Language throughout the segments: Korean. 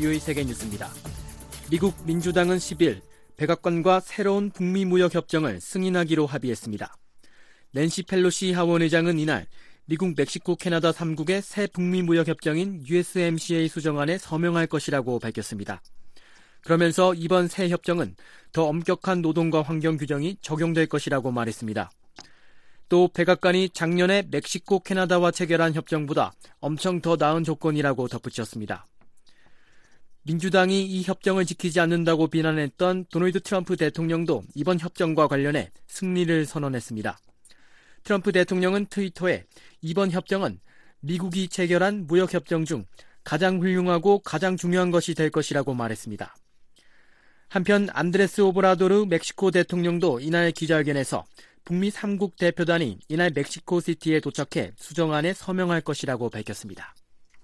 VOA 세계 뉴스입니다. 미국 민주당은 10일 백악관과 새로운 북미 무역 협정을 승인하기로 합의했습니다. 낸시 펠로시 하원의장은 이날 미국, 멕시코, 캐나다 3국의 새 북미 무역 협정인 USMCA 수정안에 서명할 것이라고 밝혔습니다. 그러면서 이번 새 협정은 더 엄격한 노동과 환경 규정이 적용될 것이라고 말했습니다. 또 백악관이 작년에 멕시코, 캐나다와 체결한 협정보다 엄청 더 나은 조건이라고 덧붙였습니다. 민주당이 이 협정을 지키지 않는다고 비난했던 도널드 트럼프 대통령도 이번 협정과 관련해 승리를 선언했습니다. 트럼프 대통령은 트위터에 이번 협정은 미국이 체결한 무역협정 중 가장 훌륭하고 가장 중요한 것이 될 것이라고 말했습니다. 한편 안드레스 오브라도르 멕시코 대통령도 이날 기자회견에서 북미 3국 대표단이 이날 멕시코시티에 도착해 수정안에 서명할 것이라고 밝혔습니다.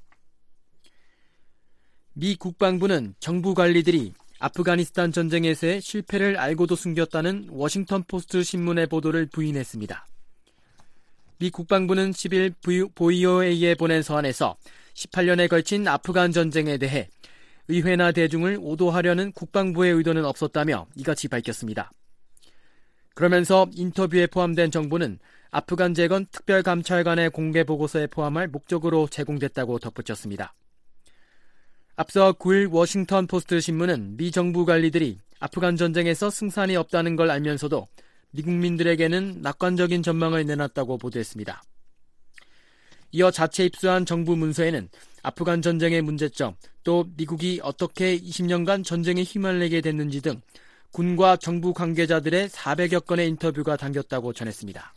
미 국방부는 정부 관리들이 아프가니스탄 전쟁에서의 실패를 알고도 숨겼다는 워싱턴 포스트 신문의 보도를 부인했습니다. 미 국방부는 10일 VOA에 보낸 서한에서 18년에 걸친 아프간 전쟁에 대해 의회나 대중을 오도하려는 국방부의 의도는 없었다며 이같이 밝혔습니다. 그러면서 인터뷰에 포함된 정보는 아프간 재건 특별감찰관의 공개 보고서에 포함할 목적으로 제공됐다고 덧붙였습니다. 앞서 9일 워싱턴 포스트 신문은 미 정부 관리들이 아프간 전쟁에서 승산이 없다는 걸 알면서도 미국민들에게는 낙관적인 전망을 내놨다고 보도했습니다. 이어 자체 입수한 정부 문서에는 아프간 전쟁의 문제점, 또 미국이 어떻게 20년간 전쟁에 휘말리게 됐는지 등 군과 정부 관계자들의 400여 건의 인터뷰가 담겼다고 전했습니다.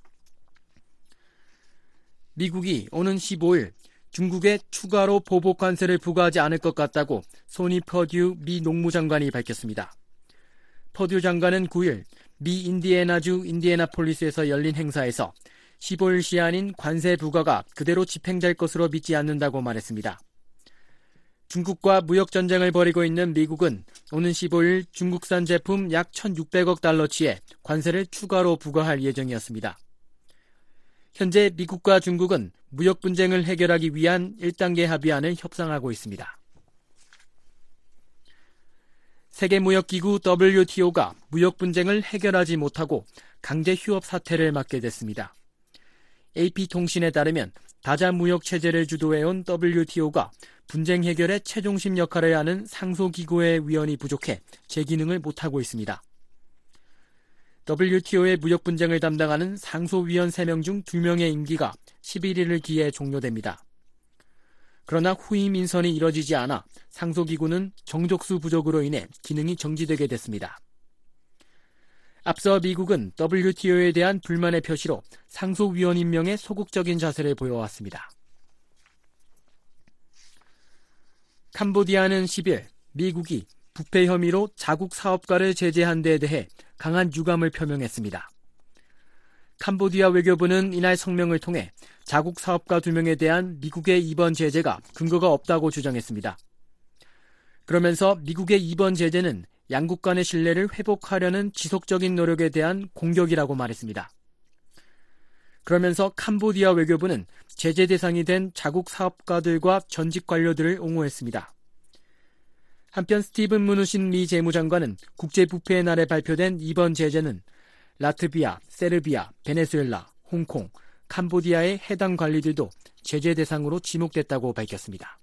미국이 오는 15일 중국에 추가로 보복 관세를 부과하지 않을 것 같다고 소니 퍼듀 미 농무장관이 밝혔습니다. 퍼듀 장관은 9일 미 인디애나주 인디애나폴리스에서 열린 행사에서 15일 시한인 관세 부과가 그대로 집행될 것으로 믿지 않는다고 말했습니다. 중국과 무역전쟁을 벌이고 있는 미국은 오는 15일 중국산 제품 약 1,600억 달러치의 관세를 추가로 부과할 예정이었습니다. 현재 미국과 중국은 무역 분쟁을 해결하기 위한 1단계 합의안을 협상하고 있습니다. 세계무역기구 WTO가 무역 분쟁을 해결하지 못하고 강제 휴업 사태를 맞게 됐습니다. AP통신에 따르면 다자 무역 체제를 주도해온 WTO가 분쟁 해결에 최종심 역할을 하는 상소기구의 위원이 부족해 제 기능을 못하고 있습니다. WTO의 무역 분쟁을 담당하는 상소위원 3명 중 2명의 임기가 11일을 기해 종료됩니다. 그러나 후임 인선이 이뤄지지 않아 상소기구는 정족수 부족으로 인해 기능이 정지되게 됐습니다. 앞서 미국은 WTO에 대한 불만의 표시로 상소위원 임명에 소극적인 자세를 보여왔습니다. 캄보디아는 10일 미국이 부패 혐의로 자국 사업가를 제재한 데에 대해 강한 유감을 표명했습니다. 캄보디아 외교부는 이날 성명을 통해 자국 사업가 2명에 대한 미국의 이번 제재가 근거가 없다고 주장했습니다. 그러면서 미국의 이번 제재는 양국 간의 신뢰를 회복하려는 지속적인 노력에 대한 공격이라고 말했습니다. 그러면서 캄보디아 외교부는 제재 대상이 된 자국 사업가들과 전직 관료들을 옹호했습니다. 한편 스티븐 무누신 미 재무장관은 국제부패의 날에 발표된 이번 제재는 라트비아, 세르비아, 베네수엘라, 홍콩, 캄보디아의 해당 관리들도 제재 대상으로 지목됐다고 밝혔습니다.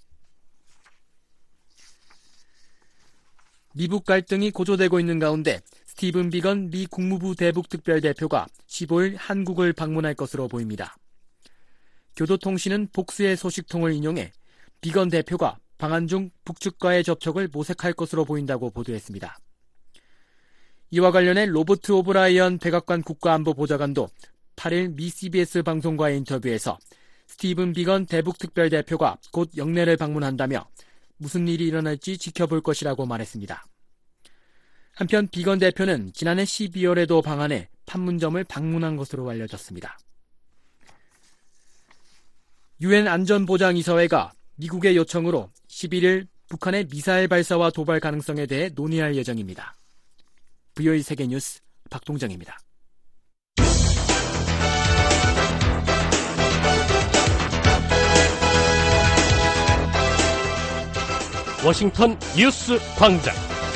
미북 갈등이 고조되고 있는 가운데 스티븐 비건 미 국무부 대북특별대표가 15일 한국을 방문할 것으로 보입니다. 교도통신은 복수의 소식통을 인용해 비건 대표가 방한 중 북측과의 접촉을 모색할 것으로 보인다고 보도했습니다. 이와 관련해 로버트 오브라이언 백악관 국가안보보좌관도 8일 미 CBS 방송과의 인터뷰에서 스티븐 비건 대북특별대표가 곧 영내를 방문한다며 무슨 일이 일어날지 지켜볼 것이라고 말했습니다. 한편 비건 대표는 지난해 12월에도 방한해 판문점을 방문한 것으로 알려졌습니다. 유엔 안전보장이사회가 미국의 요청으로 11일 북한의 미사일 발사와 도발 가능성에 대해 논의할 예정입니다. VOA 세계뉴스 박동정입니다. 워싱턴 뉴스 광장.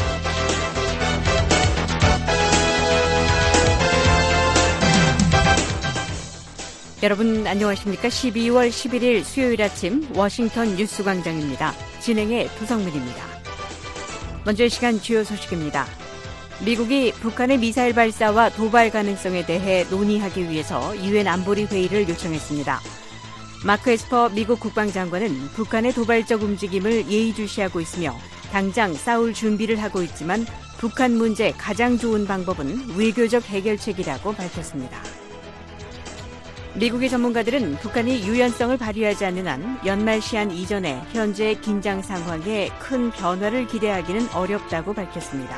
여러분 안녕하십니까? 12월 11일 수요일 아침 워싱턴 뉴스 광장입니다. 진행의 도성민입니다. 먼저 이 시간 주요 소식입니다. 미국이 북한의 미사일 발사와 도발 가능성에 대해 논의하기 위해서 유엔 안보리 회의를 요청했습니다. 마크 에스퍼 미국 국방장관은 북한의 도발적 움직임을 예의주시하고 있으며 당장 싸울 준비를 하고 있지만 북한 문제 가장 좋은 방법은 외교적 해결책이라고 밝혔습니다. 미국의 전문가들은 북한이 유연성을 발휘하지 않는 한 연말 시한 이전에 현재의 긴장 상황에 큰 변화를 기대하기는 어렵다고 밝혔습니다.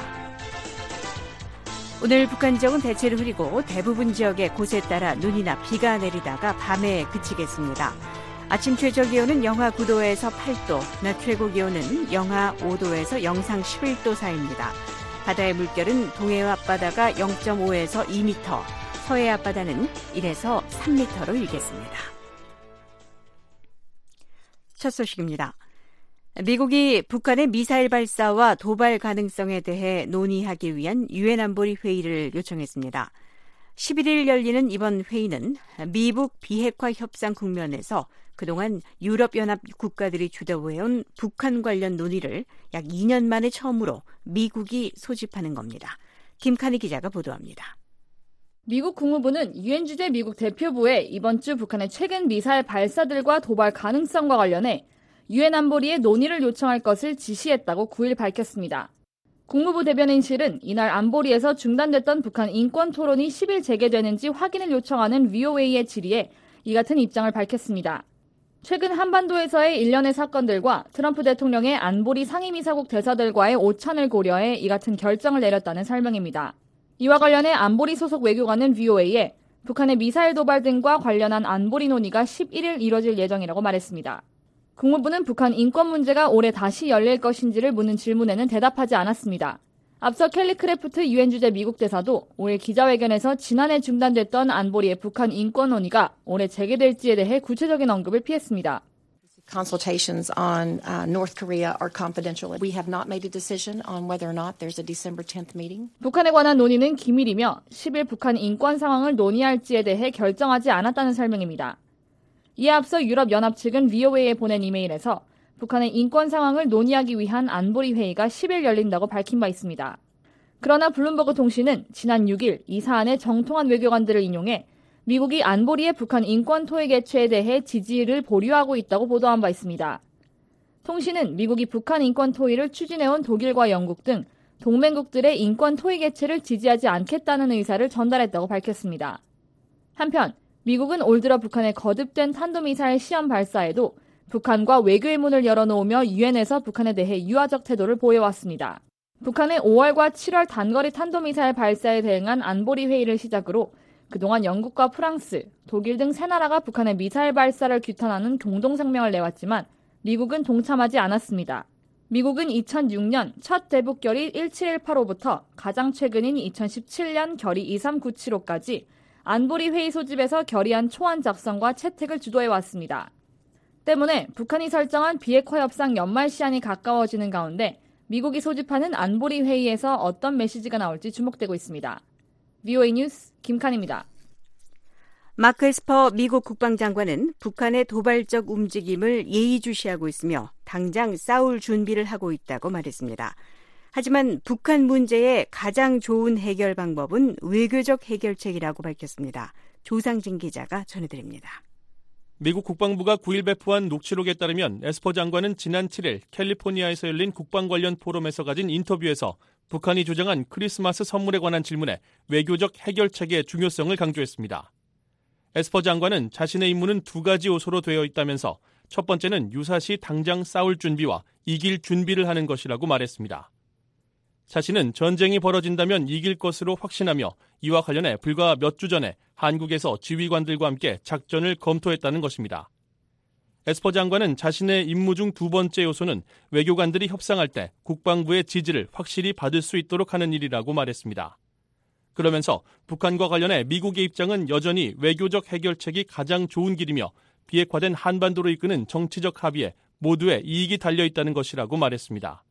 오늘 북한 지역은 대체로 흐리고 대부분 지역에 곳에 따라 눈이나 비가 내리다가 밤에 그치겠습니다. 아침 최저 기온은 영하 9도에서 8도, 낮 최고 기온은 영하 5도에서 영상 11도 사이입니다. 바다의 물결은 동해와 앞바다가 0.5에서 2m, 서해 앞바다는 1에서 3m로 일겠습니다. 첫 소식입니다. 미국이 북한의 미사일 발사와 도발 가능성에 대해 논의하기 위한 유엔 안보리 회의를 요청했습니다. 11일 열리는 이번 회의는 미북 비핵화 협상 국면에서 그동안 유럽연합 국가들이 주도해온 북한 관련 논의를 약 2년 만에 처음으로 미국이 소집하는 겁니다. 김칸희 기자가 보도합니다. 미국 국무부는 유엔 주재 미국 대표부에 이번 주 북한의 최근 미사일 발사들과 도발 가능성과 관련해 유엔 안보리에 논의를 요청할 것을 지시했다고 9일 밝혔습니다. 국무부 대변인실은 이날 안보리에서 중단됐던 북한 인권 토론이 10일 재개되는지 확인을 요청하는 VOA의 질의에 이 같은 입장을 밝혔습니다. 최근 한반도에서의 일련의 사건들과 트럼프 대통령의 안보리 상임이사국 대사들과의 오찬을 고려해 이 같은 결정을 내렸다는 설명입니다. 이와 관련해 안보리 소속 외교관은 VOA에 북한의 미사일 도발 등과 관련한 안보리 논의가 11일 이뤄질 예정이라고 말했습니다. 국무부는 북한 인권 문제가 올해 다시 열릴 것인지를 묻는 질문에는 대답하지 않았습니다. 앞서 켈리 크래프트 유엔 주재 미국 대사도 5일 기자회견에서 지난해 중단됐던 안보리의 북한 인권 논의가 올해 재개될지에 대해 구체적인 언급을 피했습니다. Consultations on North Korea are confidential. We have not made a decision on whether or not there's a December 10th meeting. 북한에 관한 논의는 기밀이며 10일 북한 인권 상황을 논의할지에 대해 결정하지 않았다는 설명입니다. 이에 앞서 유럽연합 측은 VOA에 보낸 이메일에서 북한의 인권 상황을 논의하기 위한 안보리 회의가 10일 열린다고 밝힌 바 있습니다. 그러나 블룸버그 통신은 지난 6일 이 사안의 정통한 외교관들을 인용해 미국이 안보리의 북한 인권 토의 개최에 대해 지지를 보류하고 있다고 보도한 바 있습니다. 통신은 미국이 북한 인권 토의를 추진해온 독일과 영국 등 동맹국들의 인권 토의 개최를 지지하지 않겠다는 의사를 전달했다고 밝혔습니다. 한편 미국은 올 들어 북한의 거듭된 탄도미사일 시험 발사에도 북한과 외교의 문을 열어놓으며 유엔에서 북한에 대해 유화적 태도를 보여왔습니다. 북한의 5월과 7월 단거리 탄도미사일 발사에 대응한 안보리 회의를 시작으로 그동안 영국과 프랑스, 독일 등 세 나라가 북한의 미사일 발사를 규탄하는 공동성명을 내왔지만 미국은 동참하지 않았습니다. 미국은 2006년 첫 대북 결의 1718호부터 가장 최근인 2017년 결의 23975까지 안보리 회의 소집에서 결의안 초안 작성과 채택을 주도해왔습니다. 때문에 북한이 설정한 비핵화 협상 연말 시한이 가까워지는 가운데 미국이 소집하는 안보리 회의에서 어떤 메시지가 나올지 주목되고 있습니다. VOA 뉴스 김칸입니다. 마크 에스퍼 미국 국방장관은 북한의 도발적 움직임을 예의주시하고 있으며 당장 싸울 준비를 하고 있다고 말했습니다. 하지만 북한 문제의 가장 좋은 해결 방법은 외교적 해결책이라고 밝혔습니다. 조상진 기자가 전해드립니다. 미국 국방부가 9일 배포한 녹취록에 따르면 에스퍼 장관은 지난 7일 캘리포니아에서 열린 국방 관련 포럼에서 가진 인터뷰에서 북한이 주장한 크리스마스 선물에 관한 질문에 외교적 해결책의 중요성을 강조했습니다. 에스퍼 장관은 자신의 임무는 두 가지 요소로 되어 있다면서 첫 번째는 유사시 당장 싸울 준비와 이길 준비를 하는 것이라고 말했습니다. 자신은 전쟁이 벌어진다면 이길 것으로 확신하며 이와 관련해 불과 몇 주 전에 한국에서 지휘관들과 함께 작전을 검토했다는 것입니다. 에스퍼 장관은 자신의 임무 중 두 번째 요소는 외교관들이 협상할 때 국방부의 지지를 확실히 받을 수 있도록 하는 일이라고 말했습니다. 그러면서 북한과 관련해 미국의 입장은 여전히 외교적 해결책이 가장 좋은 길이며 비핵화된 한반도를 이끄는 정치적 합의에 모두의 이익이 달려있다는 것이라고 말했습니다.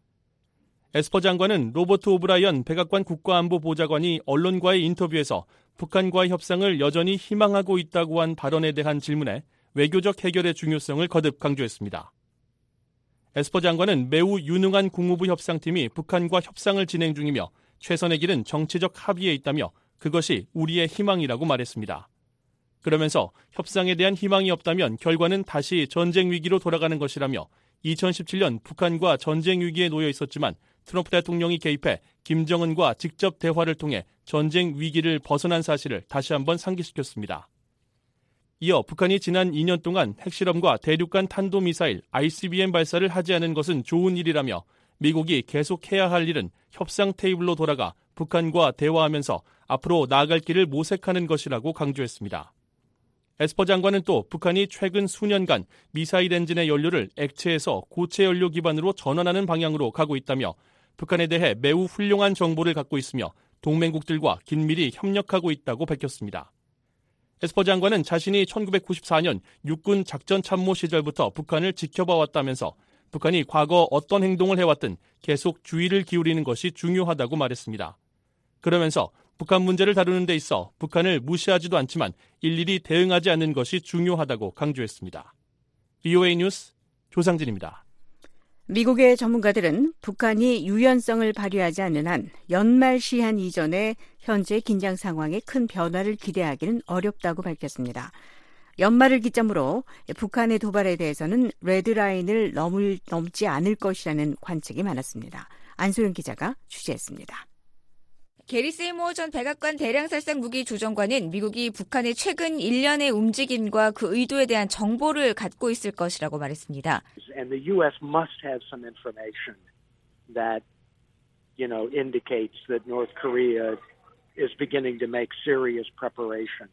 에스퍼 장관은 로버트 오브라이언 백악관 국가안보보좌관이 언론과의 인터뷰에서 북한과의 협상을 여전히 희망하고 있다고 한 발언에 대한 질문에 외교적 해결의 중요성을 거듭 강조했습니다. 에스퍼 장관은 매우 유능한 국무부 협상팀이 북한과 협상을 진행 중이며 최선의 길은 정치적 합의에 있다며 그것이 우리의 희망이라고 말했습니다. 그러면서 협상에 대한 희망이 없다면 결과는 다시 전쟁 위기로 돌아가는 것이라며 2017년 북한과 전쟁 위기에 놓여 있었지만 트럼프 대통령이 개입해 김정은과 직접 대화를 통해 전쟁 위기를 벗어난 사실을 다시 한번 상기시켰습니다. 이어 북한이 지난 2년 동안 핵실험과 대륙간 탄도미사일 ICBM 발사를 하지 않은 것은 좋은 일이라며 미국이 계속해야 할 일은 협상 테이블로 돌아가 북한과 대화하면서 앞으로 나아갈 길을 모색하는 것이라고 강조했습니다. 에스퍼 장관은 또 북한이 최근 수년간 미사일 엔진의 연료를 액체에서 고체 연료 기반으로 전환하는 방향으로 가고 있다며 북한에 대해 매우 훌륭한 정보를 갖고 있으며 동맹국들과 긴밀히 협력하고 있다고 밝혔습니다. 에스퍼 장관은 자신이 1994년 육군 작전참모 시절부터 북한을 지켜봐왔다면서 북한이 과거 어떤 행동을 해왔든 계속 주의를 기울이는 것이 중요하다고 말했습니다. 그러면서 북한 문제를 다루는 데 있어 북한을 무시하지도 않지만 일일이 대응하지 않는 것이 중요하다고 강조했습니다. VOA 뉴스 조상진입니다. 미국의 전문가들은 북한이 유연성을 발휘하지 않는 한 연말 시한 이전에 현재 긴장 상황에 큰 변화를 기대하기는 어렵다고 밝혔습니다. 연말을 기점으로 북한의 도발에 대해서는 레드라인을 넘지 않을 것이라는 관측이 많았습니다. 안소영 기자가 취재했습니다. 게리 세이모어 전 백악관 대량살상 무기 조정관은 미국이 북한의 최근 1년의 움직임과 그 의도에 대한 정보를 갖고 있을 것이라고 말했습니다. And the U.S. must have some information that, indicates that North Korea is beginning to make serious preparations.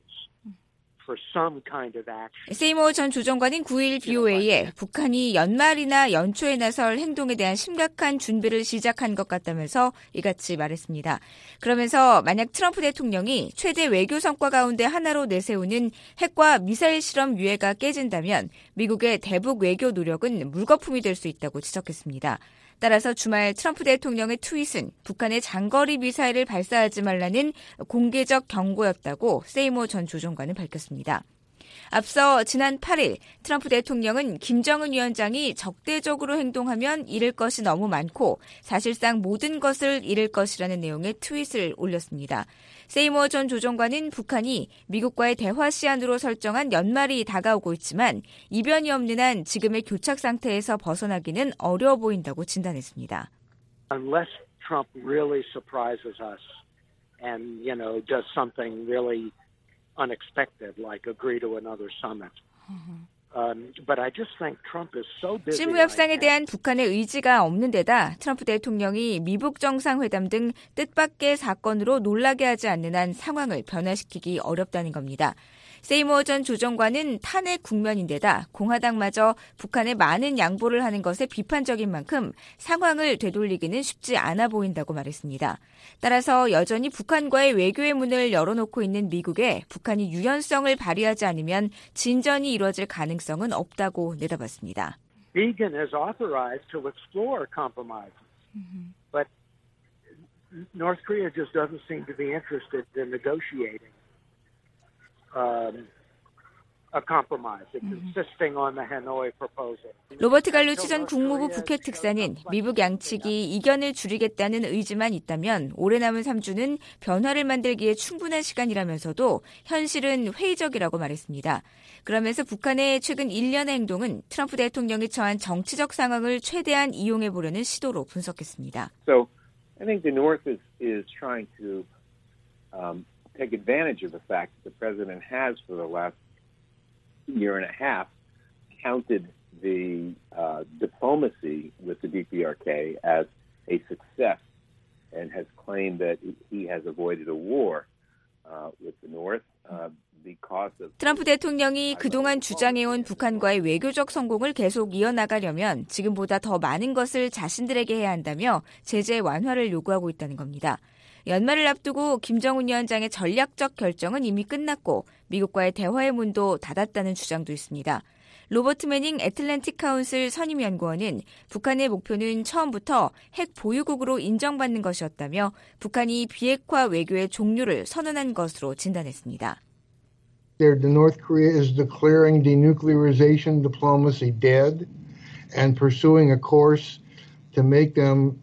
세이모어 전 조정관은 9일 BOA에 북한이 연말이나 연초에 나설 행동에 대한 심각한 준비를 시작한 것 같다면서 이같이 말했습니다. 그러면서 만약 트럼프 대통령이 최대 외교 성과 가운데 하나로 내세우는 핵과 미사일 실험 유예가 깨진다면 미국의 대북 외교 노력은 물거품이 될 수 있다고 지적했습니다. 따라서 주말 트럼프 대통령의 트윗은 북한의 장거리 미사일을 발사하지 말라는 공개적 경고였다고 세이모어 전 조정관은 밝혔습니다. 앞서 지난 8일 트럼프 대통령은 김정은 위원장이 적대적으로 행동하면 잃을 것이 너무 많고 사실상 모든 것을 잃을 것이라는 내용의 트윗을 올렸습니다. 세이모어 전 조정관은 북한이 미국과의 대화 시한으로 설정한 연말이 다가오고 있지만 이변이 없는 한 지금의 교착 상태에서 벗어나기는 어려워 보인다고 진단했습니다. Unless Trump really surprises us and, does something really unexpected, like agree to another summit. But I just think Trump is so busy. 실무 협상에 대한 북한의 의지가 없는 데다 트럼프 대통령이 미북 정상회담 등 뜻밖의 사건으로 놀라게 하지 않는 한 상황을 변화시키기 어렵다는 겁니다. 세이모어 전 조정관은 탄핵 국면인데다 공화당마저 북한에 많은 양보를 하는 것에 비판적인 만큼 상황을 되돌리기는 쉽지 않아 보인다고 말했습니다. 따라서 여전히 북한과의 외교의 문을 열어놓고 있는 미국에 북한이 유연성을 발휘하지 않으면 진전이 이루어질 가능성은 없다고 내다봤습니다. Egan has authorized to explore compromises, but North Korea just doesn't seem to be interested in negotiating. A compromise, insisting on the Hanoi proposal. 로버트 갈루치 전 국무부 북핵 특사는 미북 양측이 이견을 줄이겠다는 의지만 있다면 오래 남은 3주는 변화를 만들기에 충분한 시간이라면서도 현실은 회의적이라고 말했습니다. 그러면서 북한의 최근 1년의 행동은 트럼프 대통령이 처한 정치적 상황을 최대한 이용해 보려는 시도로 분석했습니다. So, I think the North is trying to take advantage of the fact that the president has for the last year and a half counted the diplomacy with the DPRK as a success and has claimed that he has avoided a war with the North because of. 트럼프 대통령이 그동안 주장해온 북한과의 외교적 성공을 계속 이어나가려면 지금보다 더 많은 것을 자신들에게 해야 한다며 제재 완화를 요구하고 있다는 겁니다. 연말을 앞두고 김정은 위원장의 전략적 결정은 이미 끝났고 미국과의 대화의 문도 닫았다는 주장도 있습니다. 로버트 매닝 애틀랜틱 카운슬 선임연구원은 북한의 목표는 처음부터 핵 보유국으로 인정받는 것이었다며 북한이 비핵화 외교의 종료를 선언한 것으로 진단했습니다. North Korea is declaring denuclearization diplomacy dead and pursuing a course to make them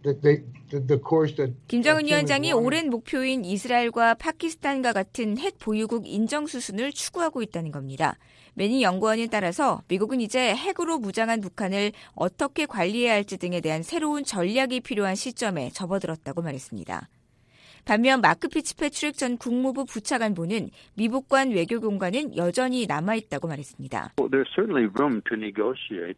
김정은 위원장이 오랜 목표인 이스라엘과 파키스탄과 같은 핵 보유국 인정 수순을 추구하고 있다는 겁니다. 매닝 연구원에 따라서 미국은 이제 핵으로 무장한 북한을 어떻게 관리해야 할지 등에 대한 새로운 전략이 필요한 시점에 접어들었다고 말했습니다. 반면 마크 피츠패트릭 전 국무부 부차관보는 미북관 외교공간은 여전히 남아있다고 말했습니다. There's certainly room to negotiate.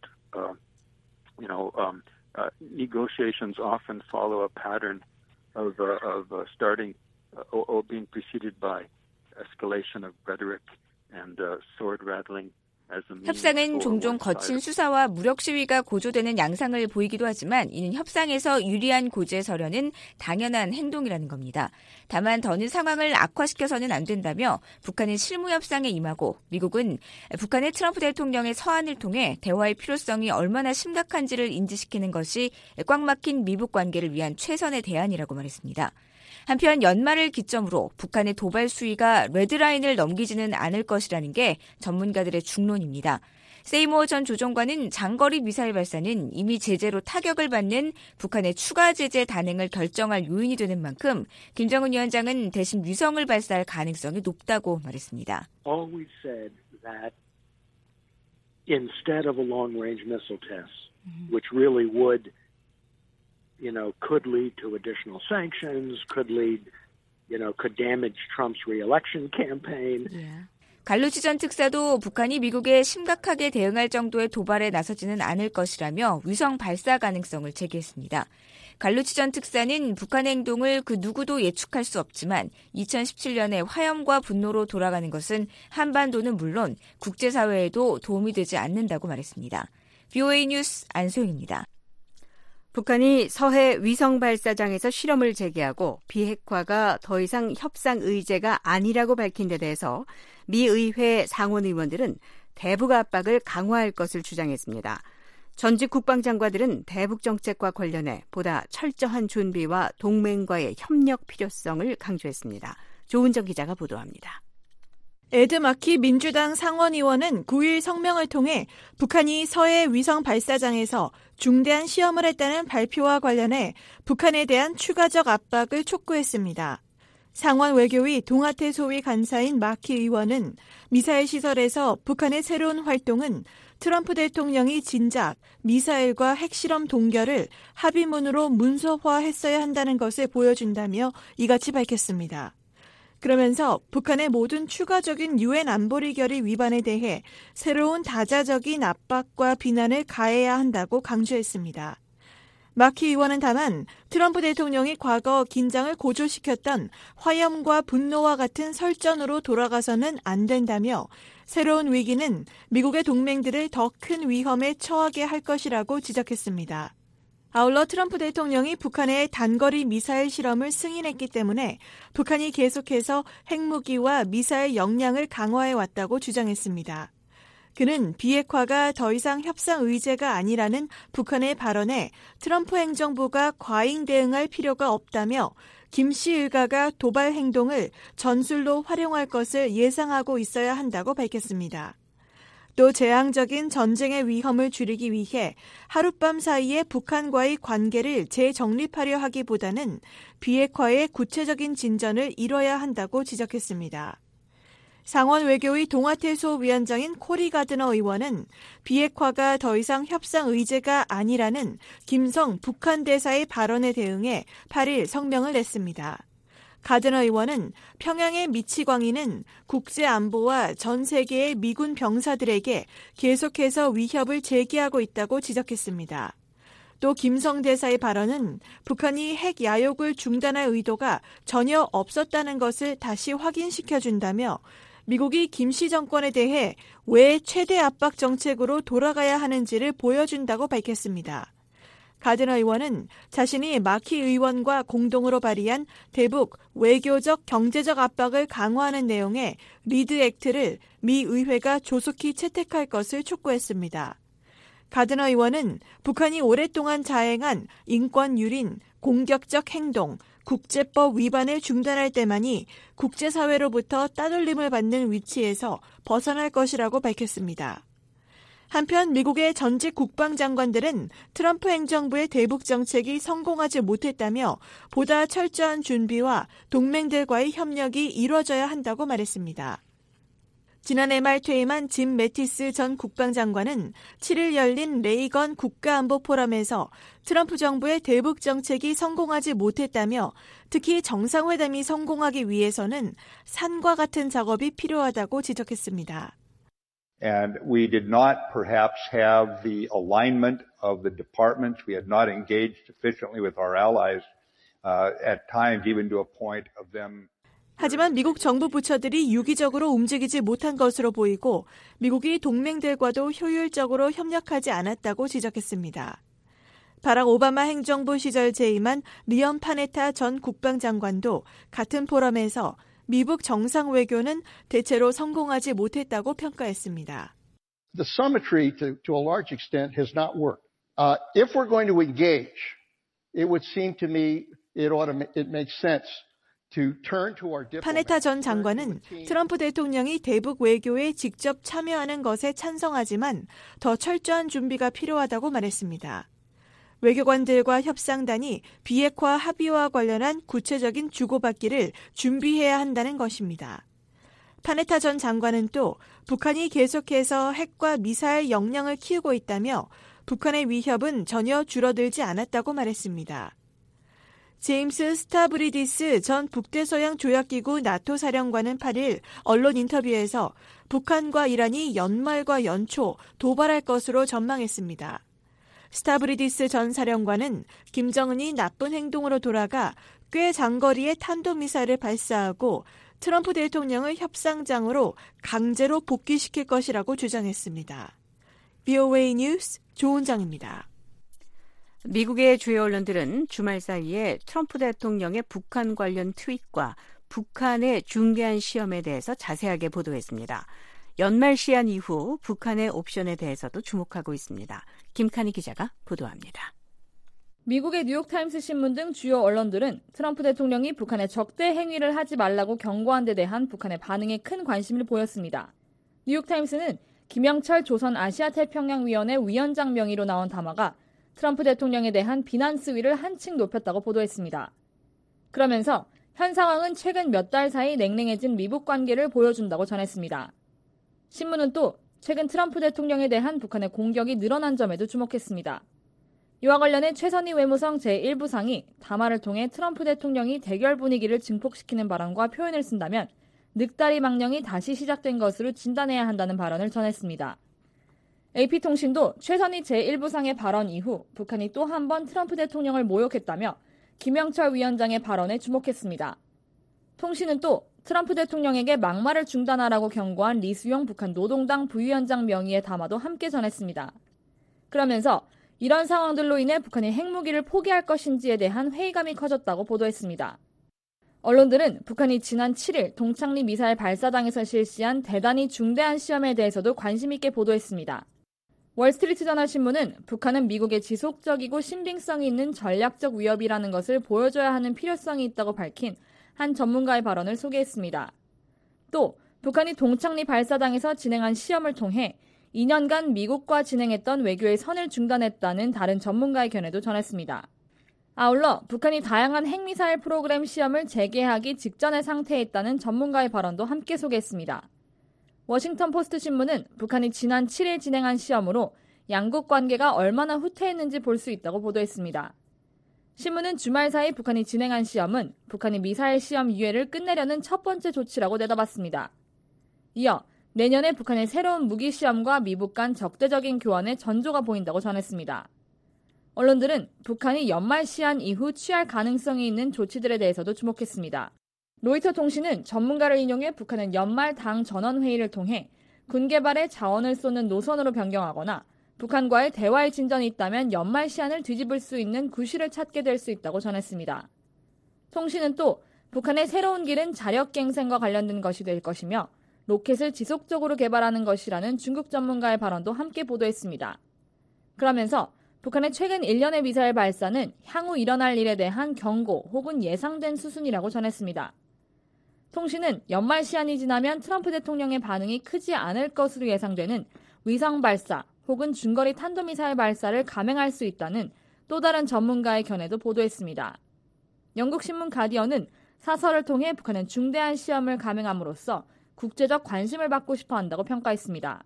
Negotiations often follow a pattern of starting or being preceded by escalation of rhetoric and sword rattling. 협상은 종종 거친 수사와 무력 시위가 고조되는 양상을 보이기도 하지만 이는 협상에서 유리한 고지에 서려는 당연한 행동이라는 겁니다. 다만 더는 상황을 악화시켜서는 안 된다며 북한은 실무 협상에 임하고 미국은 북한의 트럼프 대통령의 서한을 통해 대화의 필요성이 얼마나 심각한지를 인지시키는 것이 꽉 막힌 미북 관계를 위한 최선의 대안이라고 말했습니다. 한편 연말을 기점으로 북한의 도발 수위가 레드라인을 넘기지는 않을 것이라는 게 전문가들의 중론입니다. 세이모어 전 조정관은 장거리 미사일 발사는 이미 제재로 타격을 받는 북한의 추가 제재 단행을 결정할 요인이 되는 만큼 김정은 위원장은 대신 위성을 발사할 가능성이 높다고 말했습니다. Always said that instead of a long-range missile test, which really would could lead to additional sanctions, could damage Trump's re-election campaign. 갈루치 전 특사도 북한이 미국에 심각하게 대응할 정도의 도발에 나서지는 않을 것이라며 위성 발사 가능성을 제기했습니다. 갈루치 전 특사는 북한의 행동을 그 누구도 예측할 수 없지만 2017년에 화염과 분노로 돌아가는 것은 한반도는 물론 국제사회에도 도움이 되지 않는다고 말했습니다. VOA 뉴스 안소영입니다. 북한이 서해 위성 발사장에서 실험을 재개하고 비핵화가 더 이상 협상 의제가 아니라고 밝힌 데 대해서 미 의회 상원 의원들은 대북 압박을 강화할 것을 주장했습니다. 전직 국방장관들은 대북 정책과 관련해 보다 철저한 준비와 동맹과의 협력 필요성을 강조했습니다. 조은정 기자가 보도합니다. 에드 마키 민주당 상원의원은 9일 성명을 통해 북한이 서해 위성 발사장에서 중대한 시험을 했다는 발표와 관련해 북한에 대한 추가적 압박을 촉구했습니다. 상원 외교위 동아태 소위 간사인 마키 의원은 미사일 시설에서 북한의 새로운 활동은 트럼프 대통령이 진작 미사일과 핵실험 동결을 합의문으로 문서화했어야 한다는 것을 보여준다며 이같이 밝혔습니다. 그러면서 북한의 모든 추가적인 유엔 안보리 결의 위반에 대해 새로운 다자적인 압박과 비난을 가해야 한다고 강조했습니다. 마키 의원은 다만 트럼프 대통령이 과거 긴장을 고조시켰던 화염과 분노와 같은 설전으로 돌아가서는 안 된다며 새로운 위기는 미국의 동맹들을 더 큰 위험에 처하게 할 것이라고 지적했습니다. 아울러 트럼프 대통령이 북한의 단거리 미사일 실험을 승인했기 때문에 북한이 계속해서 핵무기와 미사일 역량을 강화해왔다고 주장했습니다. 그는 비핵화가 더 이상 협상 의제가 아니라는 북한의 발언에 트럼프 행정부가 과잉 대응할 필요가 없다며 김씨 일가가 도발 행동을 전술로 활용할 것을 예상하고 있어야 한다고 밝혔습니다. 또 재앙적인 전쟁의 위험을 줄이기 위해 하룻밤 사이에 북한과의 관계를 재정립하려 하기보다는 비핵화의 구체적인 진전을 이뤄야 한다고 지적했습니다. 상원 외교위 동아태 소위원장인 코리 가드너 의원은 비핵화가 더 이상 협상 의제가 아니라는 김성 북한 대사의 발언에 대응해 8일 성명을 냈습니다. 가드너 의원은 평양의 미치광이는 국제안보와 전 세계의 미군 병사들에게 계속해서 위협을 제기하고 있다고 지적했습니다. 또 김성 대사의 발언은 북한이 핵 야욕을 중단할 의도가 전혀 없었다는 것을 다시 확인시켜준다며 미국이 김씨 정권에 대해 왜 최대 압박 정책으로 돌아가야 하는지를 보여준다고 밝혔습니다. 가드너 의원은 자신이 마키 의원과 공동으로 발의한 대북 외교적 경제적 압박을 강화하는 내용의 리드 액트를 미 의회가 조속히 채택할 것을 촉구했습니다. 가드너 의원은 북한이 오랫동안 자행한 인권 유린, 공격적 행동, 국제법 위반을 중단할 때만이 국제사회로부터 따돌림을 받는 위치에서 벗어날 것이라고 밝혔습니다. 한편 미국의 전직 국방장관들은 트럼프 행정부의 대북 정책이 성공하지 못했다며 보다 철저한 준비와 동맹들과의 협력이 이루어져야 한다고 말했습니다. 지난해 말 퇴임한 짐 매티스 전 국방장관은 7일 열린 레이건 국가안보 포럼에서 트럼프 정부의 대북 정책이 성공하지 못했다며 특히 정상회담이 성공하기 위해서는 산과 같은 작업이 필요하다고 지적했습니다. And we did not perhaps have the alignment of the departments. We had not engaged sufficiently with our allies at times, even to a point of them. 하지만 미국 정부 부처들이 유기적으로 움직이지 못한 것으로 보이고 미국이 동맹들과도 효율적으로 협력하지 않았다고 지적했습니다. 바락 오바마 행정부 시절 재임한 리엄 파네타 전 국방장관도 같은 포럼에서 미북 정상 외교는 대체로 성공하지 못했다고 평가했습니다. The symmetry to a large extent has not worked. If we're going to engage, it would seem to me it makes sense to turn to our diplomats. 파네타 전 장관은 트럼프 대통령이 대북 외교에 직접 참여하는 것에 찬성하지만 더 철저한 준비가 필요하다고 말했습니다. 외교관들과 협상단이 비핵화 합의와 관련한 구체적인 주고받기를 준비해야 한다는 것입니다. 파네타 전 장관은 또 북한이 계속해서 핵과 미사일 역량을 키우고 있다며 북한의 위협은 전혀 줄어들지 않았다고 말했습니다. 제임스 스타브리디스 전 북대서양 조약기구 나토 사령관은 8일 언론 인터뷰에서 북한과 이란이 연말과 연초 도발할 것으로 전망했습니다. 스타브리디스 전 사령관은 김정은이 나쁜 행동으로 돌아가 꽤 장거리의 탄도미사일을 발사하고 트럼프 대통령을 협상장으로 강제로 복귀시킬 것이라고 주장했습니다. VOA 뉴스 조은정입니다. 미국의 주요 언론들은 주말 사이에 트럼프 대통령의 북한 관련 트윗과 북한의 중대한 시험에 대해서 자세하게 보도했습니다. 연말 시한 이후 북한의 옵션에 대해서도 주목하고 있습니다. 김칸희 기자가 보도합니다. 미국의 뉴욕타임스 신문 등 주요 언론들은 트럼프 대통령이 북한에 적대 행위를 하지 말라고 경고한 데 대한 북한의 반응에 큰 관심을 보였습니다. 뉴욕타임스는 김영철 조선아시아태평양위원회 위원장 명의로 나온 담화가 트럼프 대통령에 대한 비난 수위를 한층 높였다고 보도했습니다. 그러면서 현 상황은 최근 몇 달 사이 냉랭해진 미북 관계를 보여준다고 전했습니다. 신문은 또 최근 트럼프 대통령에 대한 북한의 공격이 늘어난 점에도 주목했습니다. 이와 관련해 최선희 외무성 제1부상이 담화를 통해 트럼프 대통령이 대결 분위기를 증폭시키는 발언과 표현을 쓴다면 늑다리 망령이 다시 시작된 것으로 진단해야 한다는 발언을 전했습니다. AP통신도 최선희 제1부상의 발언 이후 북한이 또 한 번 트럼프 대통령을 모욕했다며 김영철 위원장의 발언에 주목했습니다. 통신은 또 트럼프 대통령에게 막말을 중단하라고 경고한 리수용 북한 노동당 부위원장 명의의 담화도 함께 전했습니다. 그러면서 이런 상황들로 인해 북한이 핵무기를 포기할 것인지에 대한 회의감이 커졌다고 보도했습니다. 언론들은 북한이 지난 7일 동창리 미사일 발사장에서 실시한 대단히 중대한 시험에 대해서도 관심 있게 보도했습니다. 월스트리트저널신문은 북한은 미국의 지속적이고 신빙성이 있는 전략적 위협이라는 것을 보여줘야 하는 필요성이 있다고 밝힌 한 전문가의 발언을 소개했습니다. 또 북한이 동창리 발사장에서 진행한 시험을 통해 2년간 미국과 진행했던 외교의 선을 중단했다는 다른 전문가의 견해도 전했습니다. 아울러 북한이 다양한 핵미사일 프로그램 시험을 재개하기 직전의 상태에 있다는 전문가의 발언도 함께 소개했습니다. 워싱턴 포스트 신문은 북한이 지난 7일 진행한 시험으로 양국 관계가 얼마나 후퇴했는지 볼 수 있다고 보도했습니다. 신문은 주말 사이 북한이 진행한 시험은 북한이 미사일 시험 유예를 끝내려는 첫 번째 조치라고 내다봤습니다. 이어 내년에 북한의 새로운 무기 시험과 미북 간 적대적인 교환에 전조가 보인다고 전했습니다. 언론들은 북한이 연말 시한 이후 취할 가능성이 있는 조치들에 대해서도 주목했습니다. 로이터 통신은 전문가를 인용해 북한은 연말 당 전원회의를 통해 군 개발에 자원을 쏟는 노선으로 변경하거나 북한과의 대화의 진전이 있다면 연말 시한을 뒤집을 수 있는 구실을 찾게 될 수 있다고 전했습니다. 통신은 또 북한의 새로운 길은 자력갱생과 관련된 것이 될 것이며 로켓을 지속적으로 개발하는 것이라는 중국 전문가의 발언도 함께 보도했습니다. 그러면서 북한의 최근 1년의 미사일 발사는 향후 일어날 일에 대한 경고 혹은 예상된 수순이라고 전했습니다. 통신은 연말 시한이 지나면 트럼프 대통령의 반응이 크지 않을 것으로 예상되는 위성 발사 혹은 중거리 탄도미사일 발사를 감행할 수 있다는 또 다른 전문가의 견해도 보도했습니다. 영국 신문 가디언은 사설을 통해 북한은 중대한 시험을 감행함으로써 국제적 관심을 받고 싶어 한다고 평가했습니다.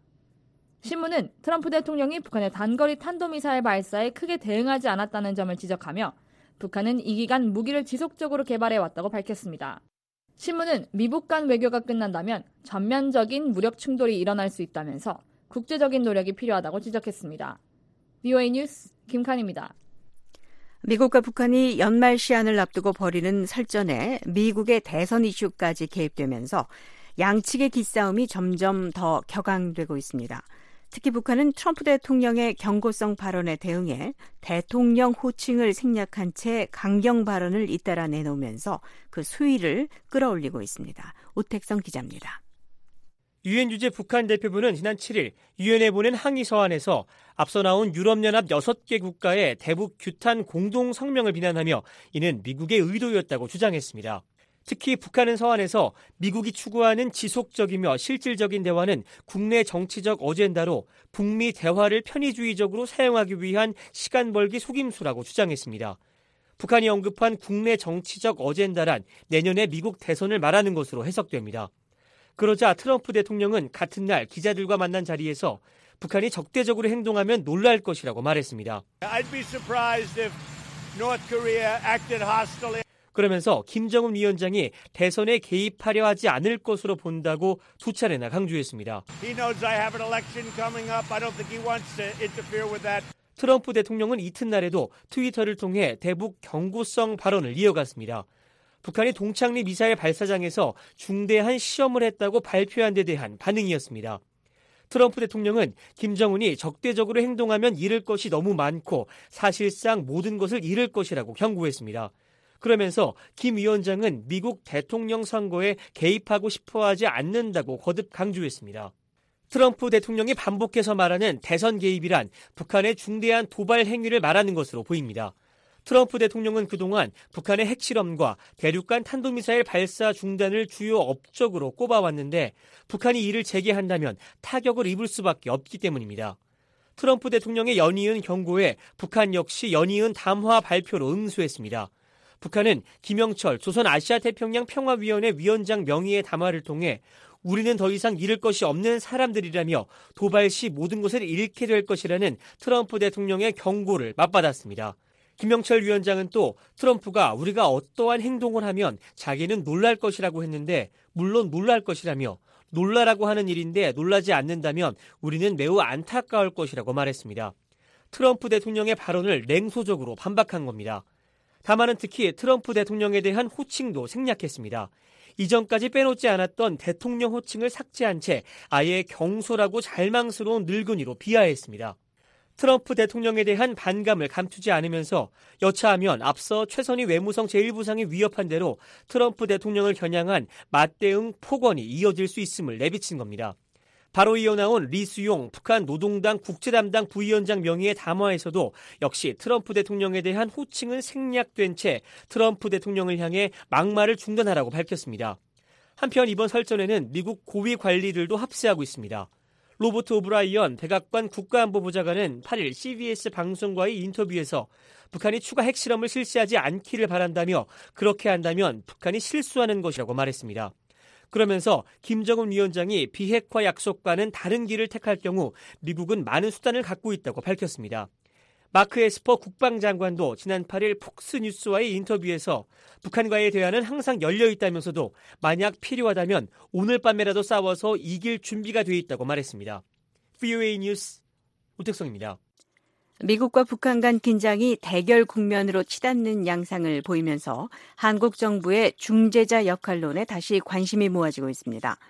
신문은 트럼프 대통령이 북한의 단거리 탄도미사일 발사에 크게 대응하지 않았다는 점을 지적하며 북한은 이 기간 무기를 지속적으로 개발해왔다고 밝혔습니다. 신문은 미북 간 외교가 끝난다면 전면적인 무력 충돌이 일어날 수 있다면서 국제적인 노력이 필요하다고 지적했습니다. VOA 뉴스 김칸입니다. 미국과 북한이 연말 시한을 앞두고 벌이는 설전에 미국의 대선 이슈까지 개입되면서 양측의 기싸움이 점점 더 격앙되고 있습니다. 특히 북한은 트럼프 대통령의 경고성 발언에 대응해 대통령 호칭을 생략한 채 강경 발언을 잇따라 내놓으면서 그 수위를 끌어올리고 있습니다. 오택성 기자입니다. 유엔 주재 북한 대표부는 지난 7일 유엔에 보낸 항의 서한에서 앞서 나온 유럽연합 6개 국가의 대북 규탄 공동 성명을 비난하며 이는 미국의 의도였다고 주장했습니다. 특히 북한은 서한에서 미국이 추구하는 지속적이며 실질적인 대화는 국내 정치적 어젠다로 북미 대화를 편의주의적으로 사용하기 위한 시간 벌기 속임수라고 주장했습니다. 북한이 언급한 국내 정치적 어젠다란 내년의 미국 대선을 말하는 것으로 해석됩니다. 그러자 트럼프 대통령은 같은 날 기자들과 만난 자리에서 북한이 적대적으로 행동하면 놀랄 것이라고 말했습니다. I'd be surprised if North Korea acted hostily. 그러면서 김정은 위원장이 대선에 개입하려 하지 않을 것으로 본다고 두 차례나 강조했습니다. He knows I have an election coming up. I don't think he wants to interfere with that. 트럼프 대통령은 이튿날에도 트위터를 통해 대북 경고성 발언을 이어갔습니다. 북한이 동창리 미사일 발사장에서 중대한 시험을 했다고 발표한 데 대한 반응이었습니다. 트럼프 대통령은 김정은이 적대적으로 행동하면 잃을 것이 너무 많고 사실상 모든 것을 잃을 것이라고 경고했습니다. 그러면서 김 위원장은 미국 대통령 선거에 개입하고 싶어하지 않는다고 거듭 강조했습니다. 트럼프 대통령이 반복해서 말하는 대선 개입이란 북한의 중대한 도발 행위를 말하는 것으로 보입니다. 트럼프 대통령은 그동안 북한의 핵실험과 대륙간 탄도미사일 발사 중단을 주요 업적으로 꼽아왔는데 북한이 이를 재개한다면 타격을 입을 수밖에 없기 때문입니다. 트럼프 대통령의 연이은 경고에 북한 역시 연이은 담화 발표로 응수했습니다. 북한은 김영철 조선아시아태평양 평화위원회 위원장 명의의 담화를 통해 우리는 더 이상 잃을 것이 없는 사람들이라며 도발 시 모든 것을 잃게 될 것이라는 트럼프 대통령의 경고를 맞받았습니다. 김영철 위원장은 또 트럼프가 우리가 어떠한 행동을 하면 자기는 놀랄 것이라고 했는데 물론 놀랄 것이라며 놀라라고 하는 일인데 놀라지 않는다면 우리는 매우 안타까울 것이라고 말했습니다. 트럼프 대통령의 발언을 냉소적으로 반박한 겁니다. 다만은 특히 트럼프 대통령에 대한 호칭도 생략했습니다. 이전까지 빼놓지 않았던 대통령 호칭을 삭제한 채 아예 경솔하고 잘망스러운 늙은이로 비하했습니다. 트럼프 대통령에 대한 반감을 감추지 않으면서 여차하면 앞서 최선희 외무성 제1부상이 위협한 대로 트럼프 대통령을 겨냥한 맞대응 폭언이 이어질 수 있음을 내비친 겁니다. 바로 이어나온 리수용 북한 노동당 국제담당 부위원장 명의의 담화에서도 역시 트럼프 대통령에 대한 호칭은 생략된 채 트럼프 대통령을 향해 막말을 중단하라고 밝혔습니다. 한편 이번 설전에는 미국 고위 관리들도 합세하고 있습니다. 로버트 오브라이언 백악관 국가안보보좌관은 8일 CBS 방송과의 인터뷰에서 북한이 추가 핵실험을 실시하지 않기를 바란다며 그렇게 한다면 북한이 실수하는 것이라고 말했습니다. 그러면서 김정은 위원장이 비핵화 약속과는 다른 길을 택할 경우 미국은 많은 수단을 갖고 있다고 밝혔습니다. 마크 에스퍼 국방장관도 지난 8일 폭스뉴스와의 인터뷰에서 북한과의 대화는 항상 열려 있다면서도 만약 필요하다면 오늘 밤에라도 싸워서 이길 준비가 돼 있다고 말했습니다. VOA 뉴스 오택성입니다. 미국과 북한 간 긴장이 대결 국면으로 치닫는 양상을 보이면서 한국 정부의 중재자 역할론에 다시 관심이 모아지고 있습니다.